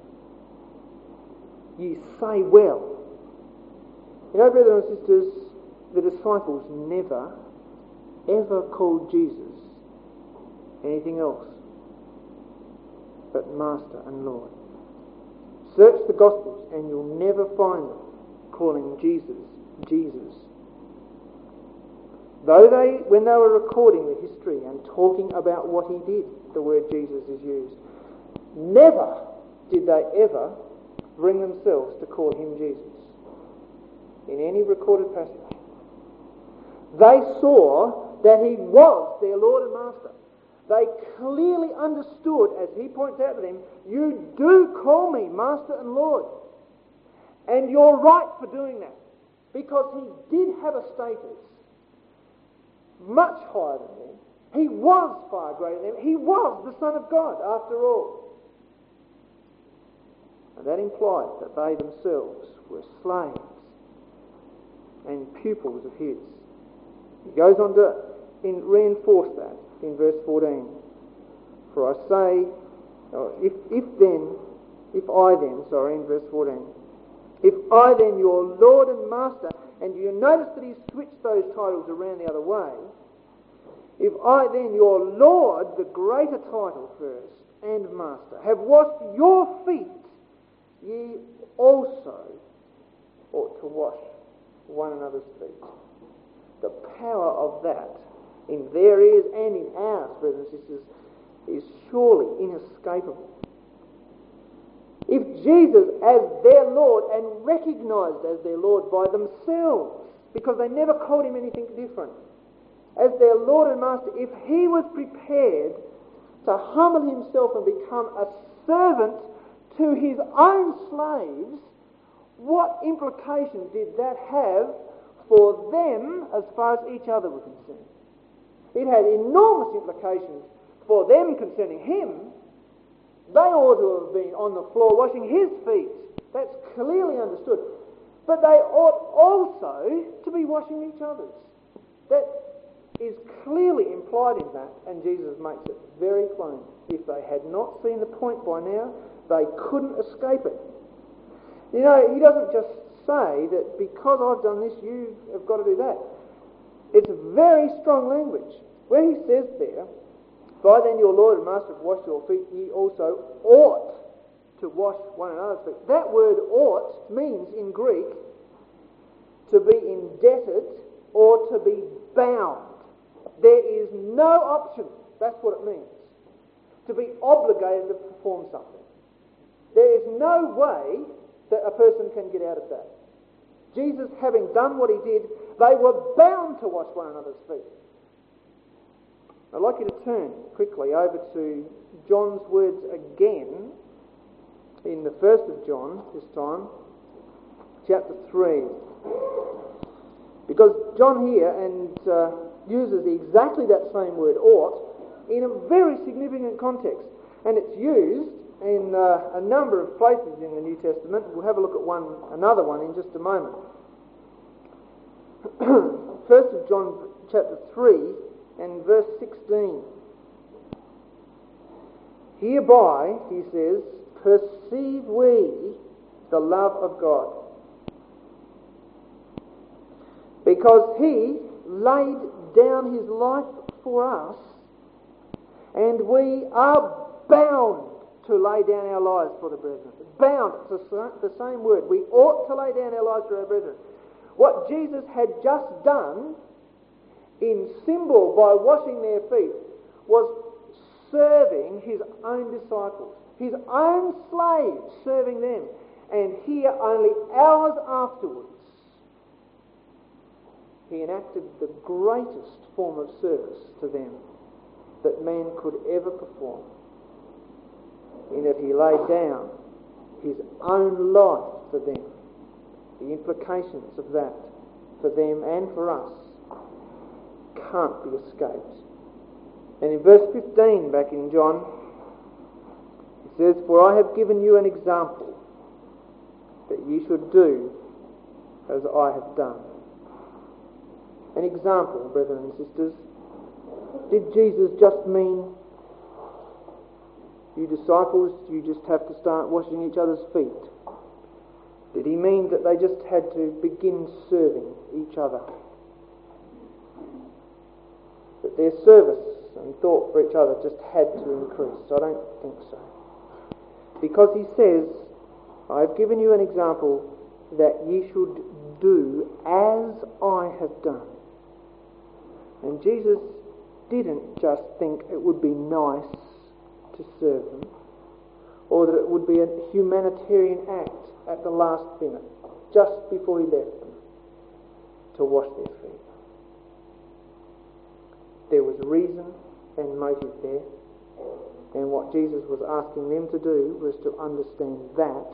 Ye say well. You know, brothers and sisters, the disciples never, ever called Jesus anything else but Master and Lord. Search the Gospels and you'll never find them calling Jesus, Jesus. Though when they were recording the history and talking about what he did, the word Jesus is used, never did they ever bring themselves to call him Jesus in any recorded passage. They saw that he was their Lord and Master. They clearly understood, as he points out to them, you do call me Master and Lord. And you're right for doing that, because he did have a status much higher than them. He was far greater than them. He was the Son of God, after all. And that implied that they themselves were slaves and pupils of his. He goes on to reinforce that in verse 14. For I say, in verse 14, if I then, your Lord and Master, and you notice that he's switched those titles around the other way, if I then, your Lord, the greater title first, and Master, have washed your feet, ye also ought to wash one another's feet. The power of that in their ears and in ours, brothers and sisters, is surely inescapable. If Jesus, as their Lord and recognised as their Lord by themselves, because they never called him anything different, as their Lord and Master, if he was prepared to humble himself and become a servant to his own slaves, what implications did that have for them as far as each other were concerned? It had enormous implications for them concerning him. They ought to have been on the floor washing his feet. That's clearly understood. But they ought also to be washing each other's. That is clearly implied in that, and Jesus makes it very plain. If they had not seen the point by now, they couldn't escape it. You know, he doesn't just say that because I've done this, you have got to do that. It's very strong language. Where he says there, if I then, your Lord and Master, have washed your feet, ye also ought to wash one another's feet. That word ought means in Greek to be indebted or to be bound. There is no option. That's what it means. To be obligated to perform something. There is no way that a person can get out of that. Jesus, having done what he did, they were bound to wash one another's feet. I'd like you to turn quickly over to John's words again in the 1st of John, this time, chapter 3. Because John here uses exactly that same word, ought, in a very significant context. And it's used in a number of places in the New Testament. We'll have a look at another one in just a moment. 1st of John chapter 3 and verse 16. Hereby, he says, perceive we the love of God, because he laid down his life for us, and we are bound to lay down our lives for the brethren. Bound, it's the same word. We ought to lay down our lives for our brethren. What Jesus had just done, in symbol by washing their feet, was serving his own disciples, his own slaves, serving them. And here, only hours afterwards, he enacted the greatest form of service to them that man could ever perform, in that he laid down his own life for them. The implications of that for them and for us can't be escaped. And in verse 15 back in John, it says, for I have given you an example that ye should do as I have done. An example, brethren and sisters. Did Jesus just mean, you disciples, you just have to start washing each other's feet? Did he mean that they just had to begin serving each other? That their service and thought for each other just had to increase? I don't think so. Because he says, I have given you an example that ye should do as I have done. And Jesus didn't just think it would be nice to serve them, or that it would be a humanitarian act at the last minute, just before he left them, to wash their feet. There was reason and motive there, and what Jesus was asking them to do was to understand that,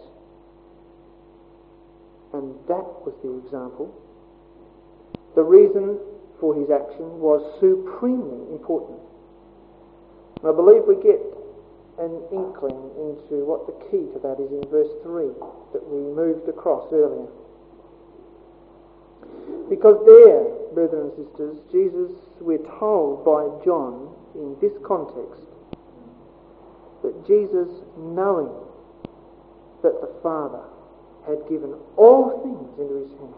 and that was the example. The reason for his action was supremely important. And I believe we get an inkling into what the key to that is in verse 3 that we moved across earlier. Because there, brethren and sisters, Jesus, we're told by John in this context, that Jesus, knowing that the Father had given all things into his hands,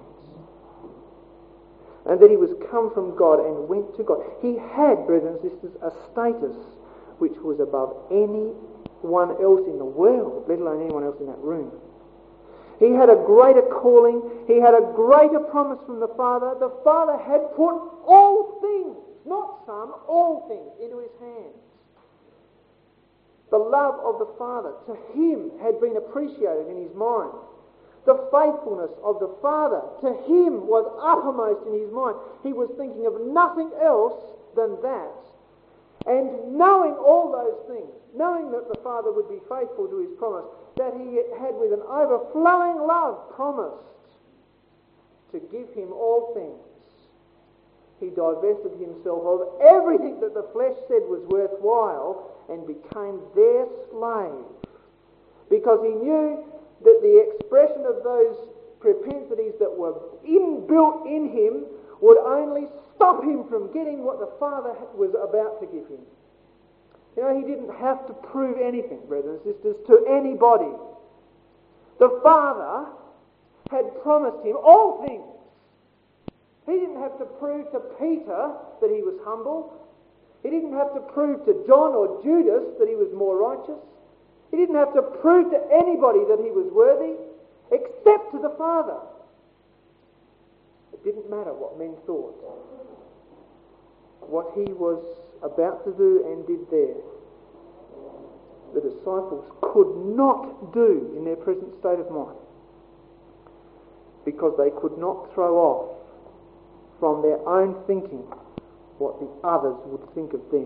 and that he was come from God and went to God, he had, brethren and sisters, a status which was above anyone else in the world, let alone anyone else in that room. He had a greater calling. He had a greater promise from the Father. The Father had put all things, not some, all things, into his hands. The love of the Father to him had been appreciated in his mind. The faithfulness of the Father to him was uppermost in his mind. He was thinking of nothing else than that. And knowing all those things, knowing that the Father would be faithful to his promise, that he had with an overflowing love promised to give him all things, he divested himself of everything that the flesh said was worthwhile and became their slave. Because he knew that the expression of those propensities that were inbuilt in him would only stop him from getting what the Father was about to give him. You know, he didn't have to prove anything, brothers and sisters, to anybody. The Father had promised him all things. He didn't have to prove to Peter that he was humble. He didn't have to prove to John or Judas that he was more righteous. He didn't have to prove to anybody that he was worthy, except to the Father. It didn't matter what men thought. What he was about to do and did there, the disciples could not do in their present state of mind, because they could not throw off from their own thinking what the others would think of them.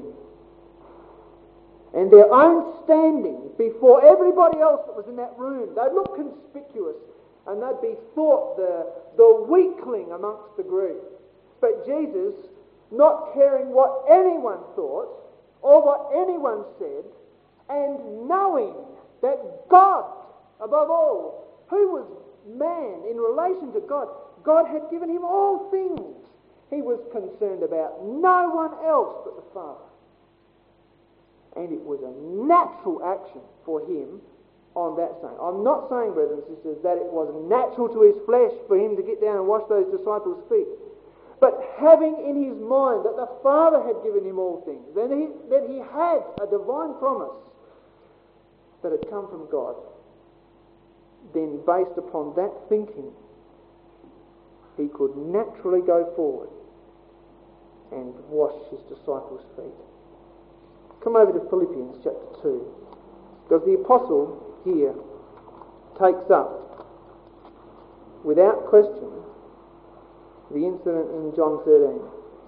And their own standing before everybody else that was in that room, they'd look conspicuous and they'd be thought the weakling amongst the group. But Jesus, not caring what anyone thought or what anyone said, and knowing that God, above all, who was man in relation to God, God had given him all things. He was concerned about no one else but the Father. And it was a natural action for him on that day. I'm not saying, brothers and sisters, that it was natural to his flesh for him to get down and wash those disciples' feet. But having in his mind that the Father had given him all things, that he had a divine promise that had come from God, then based upon that thinking, he could naturally go forward and wash his disciples' feet. Come over to Philippians chapter 2, because the apostle here takes up, without question, the incident in John 13.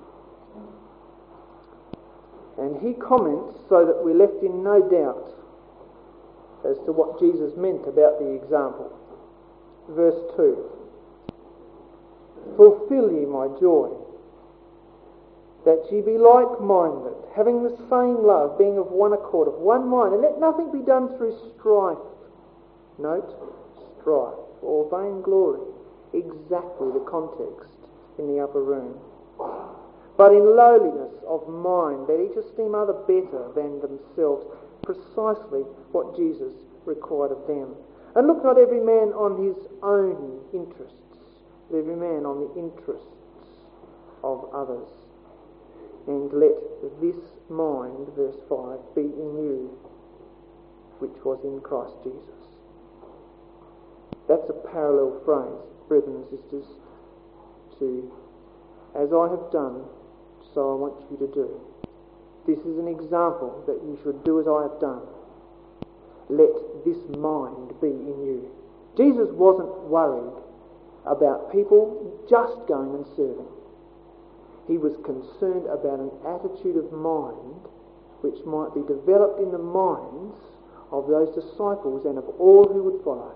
And he comments so that we're left in no doubt as to what Jesus meant about the example. Verse 2. Fulfill ye my joy, that ye be like-minded, having the same love, being of one accord, of one mind, and let nothing be done through strife. Note, strife, or vainglory, exactly the context in the upper room. But in lowliness of mind, let each esteem other better than themselves, precisely what Jesus required of them. And look not every man on his own interests, but every man on the interests of others. And let this mind, verse 5, be in you, which was in Christ Jesus. That's a parallel phrase, brethren and sisters, to as I have done, so I want you to do. This is an example that you should do as I have done. Let this mind be in you. Jesus wasn't worried about people just going and serving. He was concerned about an attitude of mind which might be developed in the minds of those disciples and of all who would follow.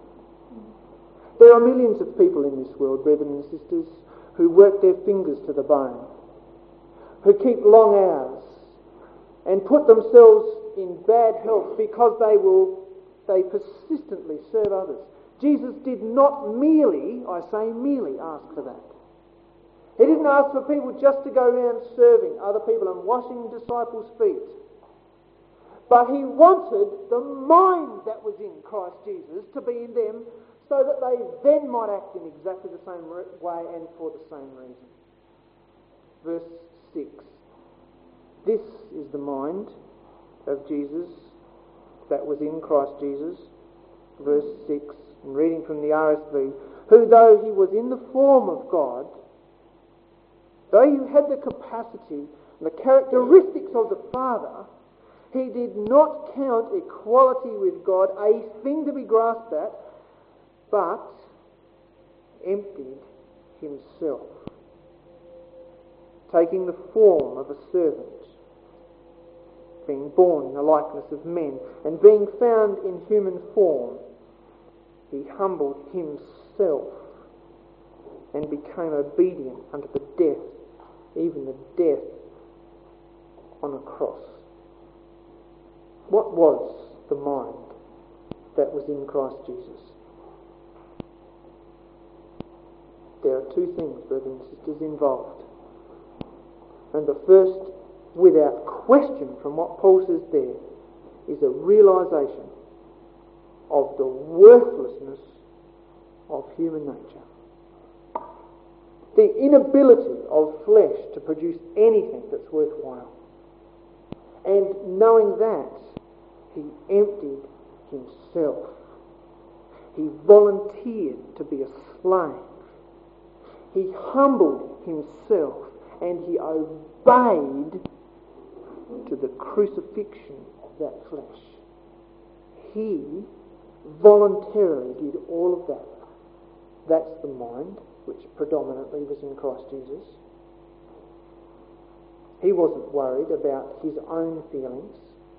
There are millions of people in this world, brethren and sisters, who work their fingers to the bone, who keep long hours and put themselves in bad health because they persistently serve others. Jesus did not merely, I say merely, ask for that. He didn't ask for people just to go around serving other people and washing disciples' feet. But he wanted the mind that was in Christ Jesus to be in them, so that they then might act in exactly the same way and for the same reason. Verse 6. This is the mind of Jesus that was in Christ Jesus. Verse 6, and reading from the RSV, who though he was in the form of God, though he had the capacity and the characteristics of the Father, he did not count equality with God a thing to be grasped at, but emptied himself, taking the form of a servant, being born in the likeness of men, and being found in human form, he humbled himself and became obedient unto the death, even the death on a cross. What was the mind that was in Christ Jesus? There are two things, brothers and sisters, involved. And the first, without question from what Paul says there, is a realisation of the worthlessness of human nature. The inability of flesh to produce anything that's worthwhile. And knowing that, he emptied himself. He volunteered to be a slave. He humbled himself and he obeyed to the crucifixion of that flesh. He voluntarily did all of that. That's the mind which predominantly was in Christ Jesus. He wasn't worried about his own feelings.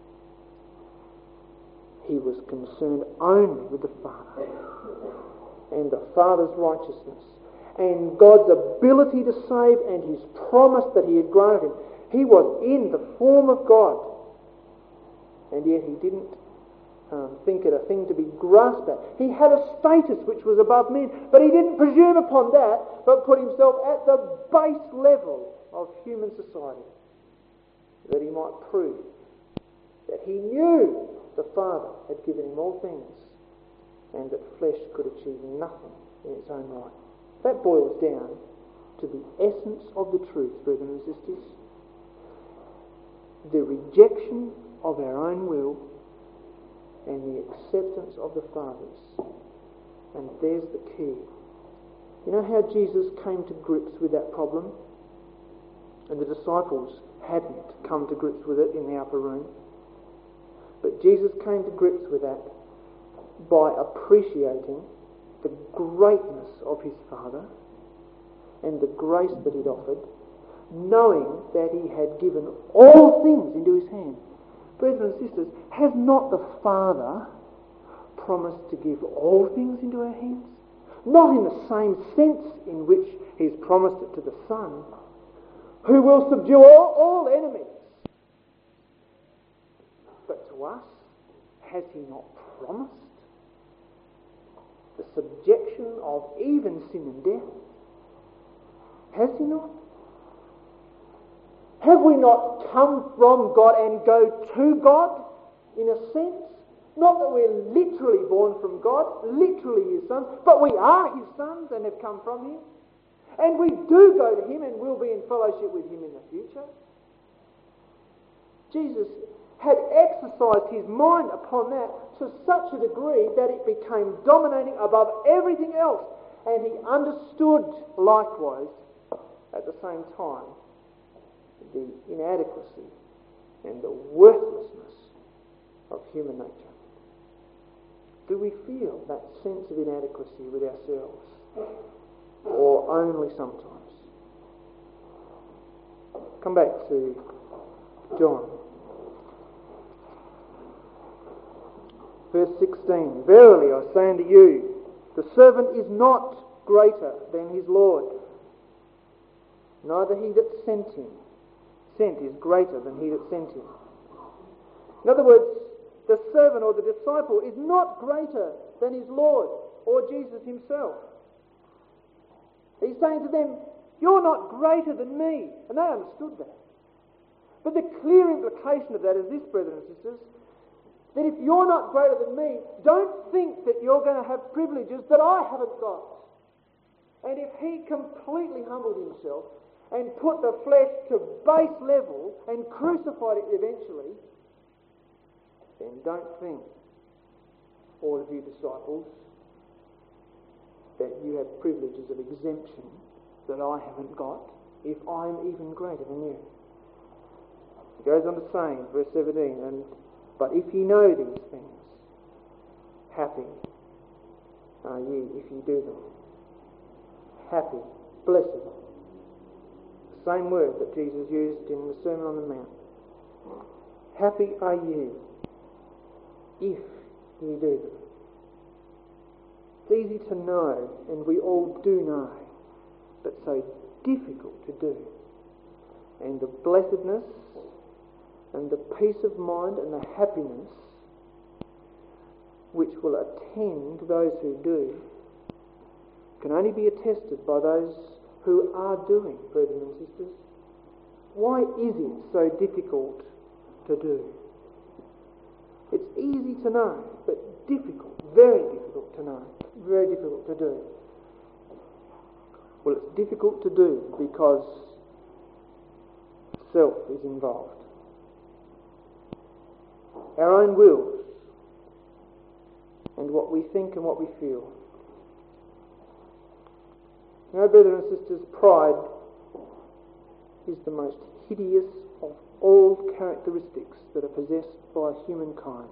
He was concerned only with the Father and the Father's righteousness and God's ability to save and his promise that he had granted him. He was in the form of God, and yet he didn't think it a thing to be grasped at. He had a status which was above men, but he didn't presume upon that, but put himself at the base level of human society, that he might prove that he knew the Father had given him all things, and that flesh could achieve nothing in its own right. That boils down to the essence of the truth, brethren and sisters. The rejection of our own will and the acceptance of the Father's. And there's the key. You know how Jesus came to grips with that problem? And the disciples hadn't come to grips with it in the upper room. But Jesus came to grips with that by appreciating the greatness of his Father and the grace that he'd offered, knowing that he had given all things into his hand. Brethren and sisters, has not the Father promised to give all things into our hands? Not in the same sense in which he's promised it to the Son, who will subdue all enemies. But to us, has he not promised the subjection of even sin and death? Has he not? Have we not come from God and go to God, in a sense? Not that we're literally born from God, literally his sons, but we are his sons and have come from him. And we do go to him and will be in fellowship with him in the future. Jesus had exercised his mind upon that to such a degree that it became dominating above everything else. And he understood likewise, at the same time, the inadequacy and the worthlessness of human nature. Do we feel that sense of inadequacy with ourselves? Or only sometimes? Come back to John. Verse 16. Verily I say unto you, the servant is not greater than his Lord, neither he that sent is greater than he that sent him. In other words, the servant or the disciple is not greater than his Lord or Jesus himself. He's saying to them, you're not greater than me. And they understood that. But the clear implication of that is this, brethren and sisters, that if you're not greater than me, don't think that you're going to have privileges that I haven't got. And if he completely humbled himself and put the flesh to base level and crucified it eventually, then don't think, all of you disciples, that you have privileges of exemption that I haven't got, if I'm even greater than you. He goes on to say in verse 17, but if ye know these things, happy are ye if ye do them. Happy, blessed. The same word that Jesus used in the Sermon on the Mount. Happy are ye if ye do them. It's easy to know, and we all do know, but so difficult to do. And the blessedness and the peace of mind and the happiness which will attend those who do can only be attested by those who are doing, brethren and sisters. Why is it so difficult to do? It's easy to know, but difficult, very difficult to know, very difficult to do. Well, it's difficult to do because self is involved. Our own wills and what we think and what we feel. You know, brothers and sisters, pride is the most hideous of all characteristics that are possessed by humankind.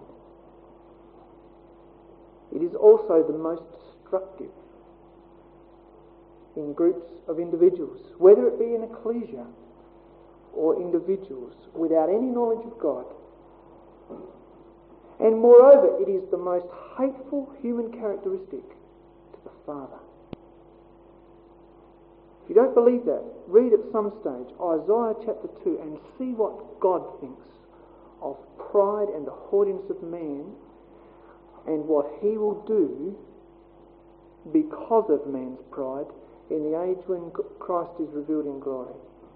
It is also the most destructive in groups of individuals, whether it be in ecclesia or individuals without any knowledge of God. And moreover, it is the most hateful human characteristic to the Father. If you don't believe that, read at some stage Isaiah chapter 2 and see what God thinks of pride and the haughtiness of man, and what he will do because of man's pride in the age when Christ is revealed in glory.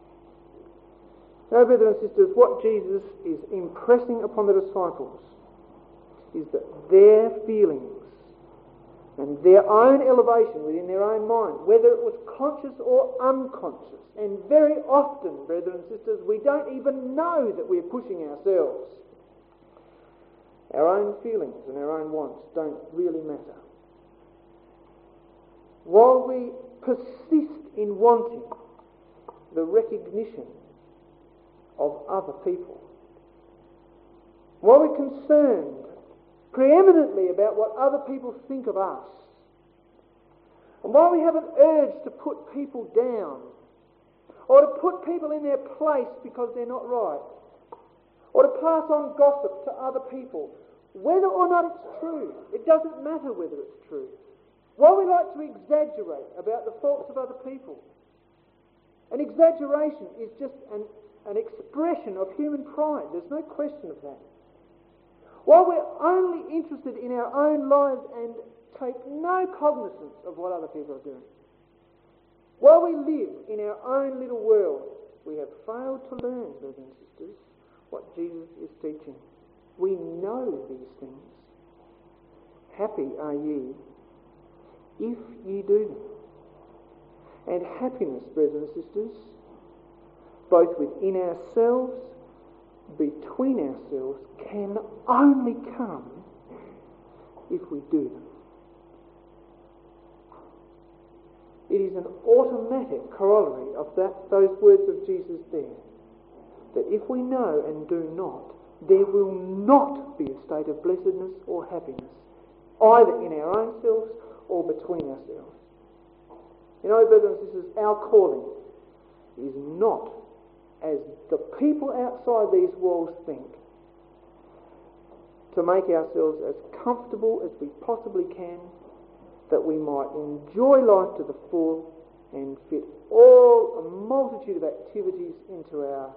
Now, brothers and sisters, what Jesus is impressing upon the disciples is that their feelings and their own elevation within their own mind, whether it was conscious or unconscious, and very often, brothers and sisters, we don't even know that we're pushing ourselves. Our own feelings and our own wants don't really matter. While we persist in wanting the recognition of other people, while we're concerned preeminently about what other people think of us, and while we have an urge to put people down, or to put people in their place because they're not right, or to pass on gossip to other people, whether or not it's true, it doesn't matter whether it's true. While we like to exaggerate about the faults of other people, an exaggeration is just an expression of human pride. There's no question of that. While we're only interested in our own lives and take no cognizance of what other people are doing, while we live in our own little world, we have failed to learn, brothers and sisters, what Jesus is teaching. We know these things. Happy are ye if ye do them. And happiness, brothers and sisters, both within ourselves, between ourselves, can only come if we do them. It is an automatic corollary of those words of Jesus there, that if we know and do not, there will not be a state of blessedness or happiness, either in our own selves or between ourselves. You know, brothers and sisters, our calling is not, as the people outside these walls think, to make ourselves as comfortable as we possibly can, that we might enjoy life to the full and fit a multitude of activities into our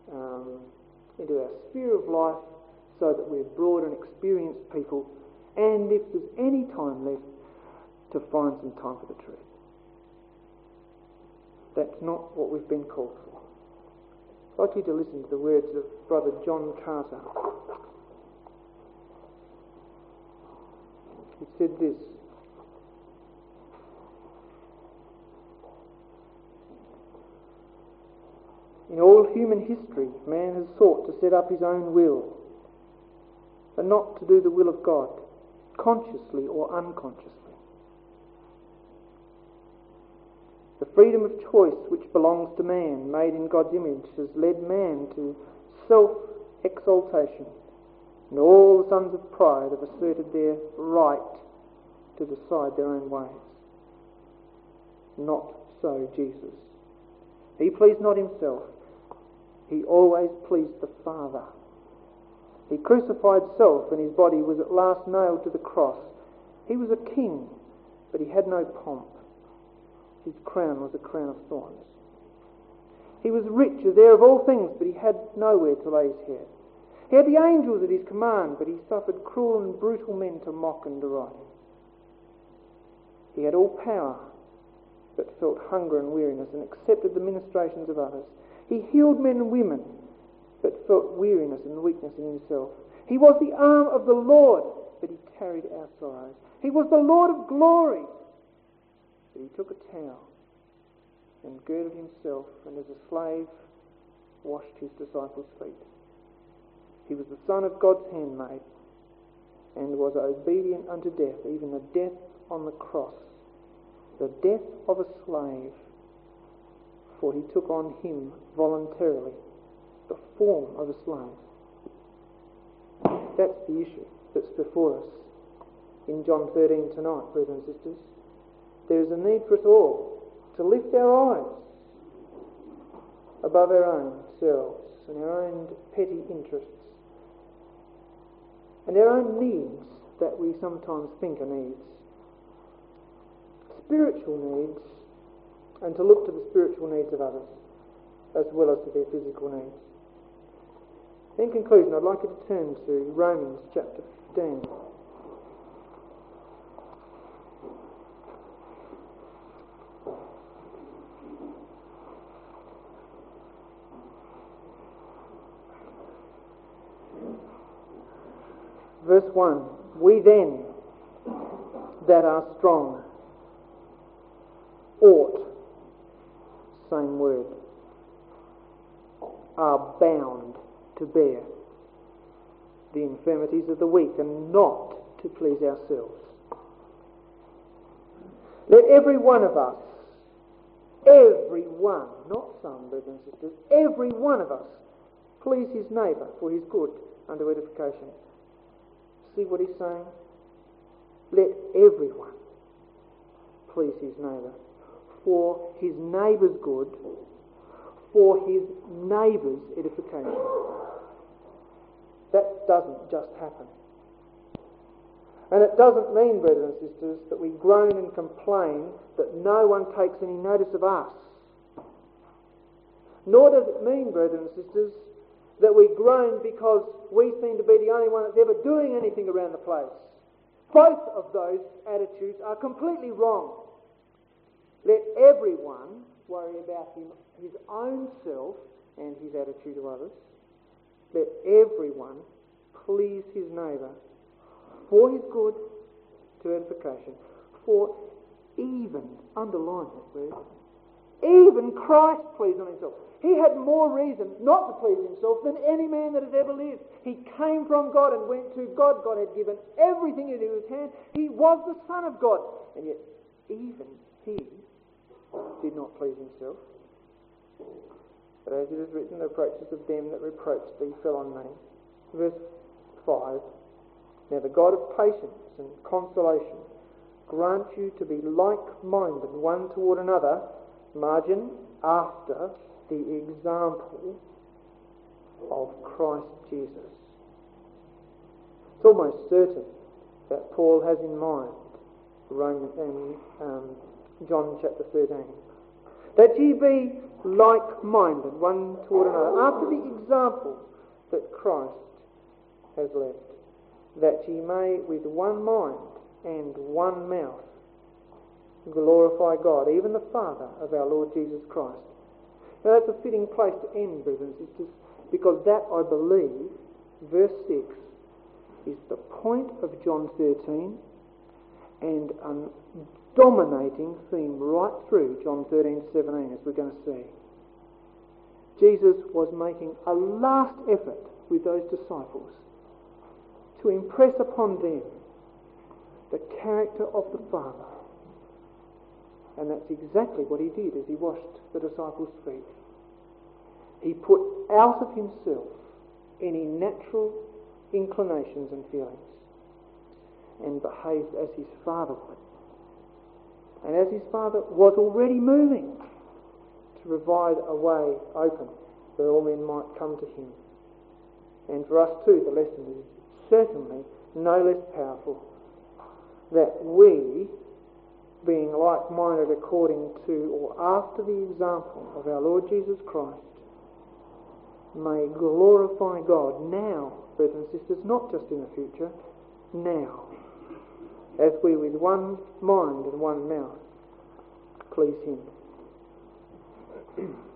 sphere of life, so that we're broad and experienced people, and if there's any time left, to find some time for the truth. That's not what we've been called for. I'd like you to listen to the words of Brother John Carter. He said this: in all human history, man has sought to set up his own will, and not to do the will of God, consciously or unconsciously. The freedom of choice which belongs to man, made in God's image, has led man to self-exaltation, and all the sons of pride have asserted their right to decide their own ways. Not so Jesus. He pleased not himself. He always pleased the Father. He crucified self, and his body was at last nailed to the cross. He was a king, but he had no pomp. His crown was a crown of thorns. He was rich, as heir of all things, but he had nowhere to lay his head. He had the angels at his command, but he suffered cruel and brutal men to mock and deride him. He had all power, but felt hunger and weariness, and accepted the ministrations of others. He healed men and women, but felt weariness and weakness in himself. He was the arm of the Lord, but he carried our sorrows. He was the Lord of glory, but he took a towel and girded himself, and as a slave washed his disciples' feet. He was the Son of God's handmaid, and was obedient unto death, even the death on the cross, the death of a slave, for he took on him voluntarily the form of a slave. That's the issue that's before us in John 13 tonight, brothers and sisters. There is a need for us all to lift our eyes above our own selves and our own petty interests and our own needs that we sometimes think are needs, spiritual needs, and to look to the spiritual needs of others as well as to their physical needs. In conclusion, I'd like you to turn to Romans chapter 15. Verse 1, we then that are strong ought, same word, are bound to bear the infirmities of the weak and not to please ourselves. Let every one of us, every one, not some, brothers and sisters, every one of us please his neighbour for his good unto edification. See what he's saying? Let everyone please his neighbour for his neighbour's good, for his neighbour's edification. That doesn't just happen. And it doesn't mean, brothers and sisters, that we groan and complain that no one takes any notice of us. Nor does it mean, brothers and sisters, that we groan because we seem to be the only one that's ever doing anything around the place. Both of those attitudes are completely wrong. Let everyone worry about his own self and his attitude to others. Let everyone please his neighbour for his good to edification. For even, underline that word, even Christ pleased on himself. He had more reason not to please himself than any man that has ever lived. He came from God and went to God. God had given everything into his hand. He was the Son of God. And yet, even he did not please himself. But as it is written, the reproaches of them that reproached thee fell on me. Verse 5. Now the God of patience and consolation grant you to be like-minded one toward another, margin, after the example of Christ Jesus. It's almost certain that Paul has in mind John chapter 13. That ye be like-minded one toward another, after the example that Christ has left, that ye may with one mind and one mouth glorify God, even the Father of our Lord Jesus Christ. Now that's a fitting place to end, brothers and sisters, because that, I believe, verse 6, is the point of John 13 and a dominating theme right through John 13-17, as we're going to see. Jesus was making a last effort with those disciples to impress upon them the character of the Father. And that's exactly what he did as he washed the disciples' feet. He put out of himself any natural inclinations and feelings and behaved as his Father would. And as his Father was already moving to provide a way open where all men might come to him. And for us too, the lesson is certainly no less powerful, that we, being like-minded according to or after the example of our Lord Jesus Christ, may glorify God now, brothers and sisters, not just in the future, now, as we with one mind and one mouth please him.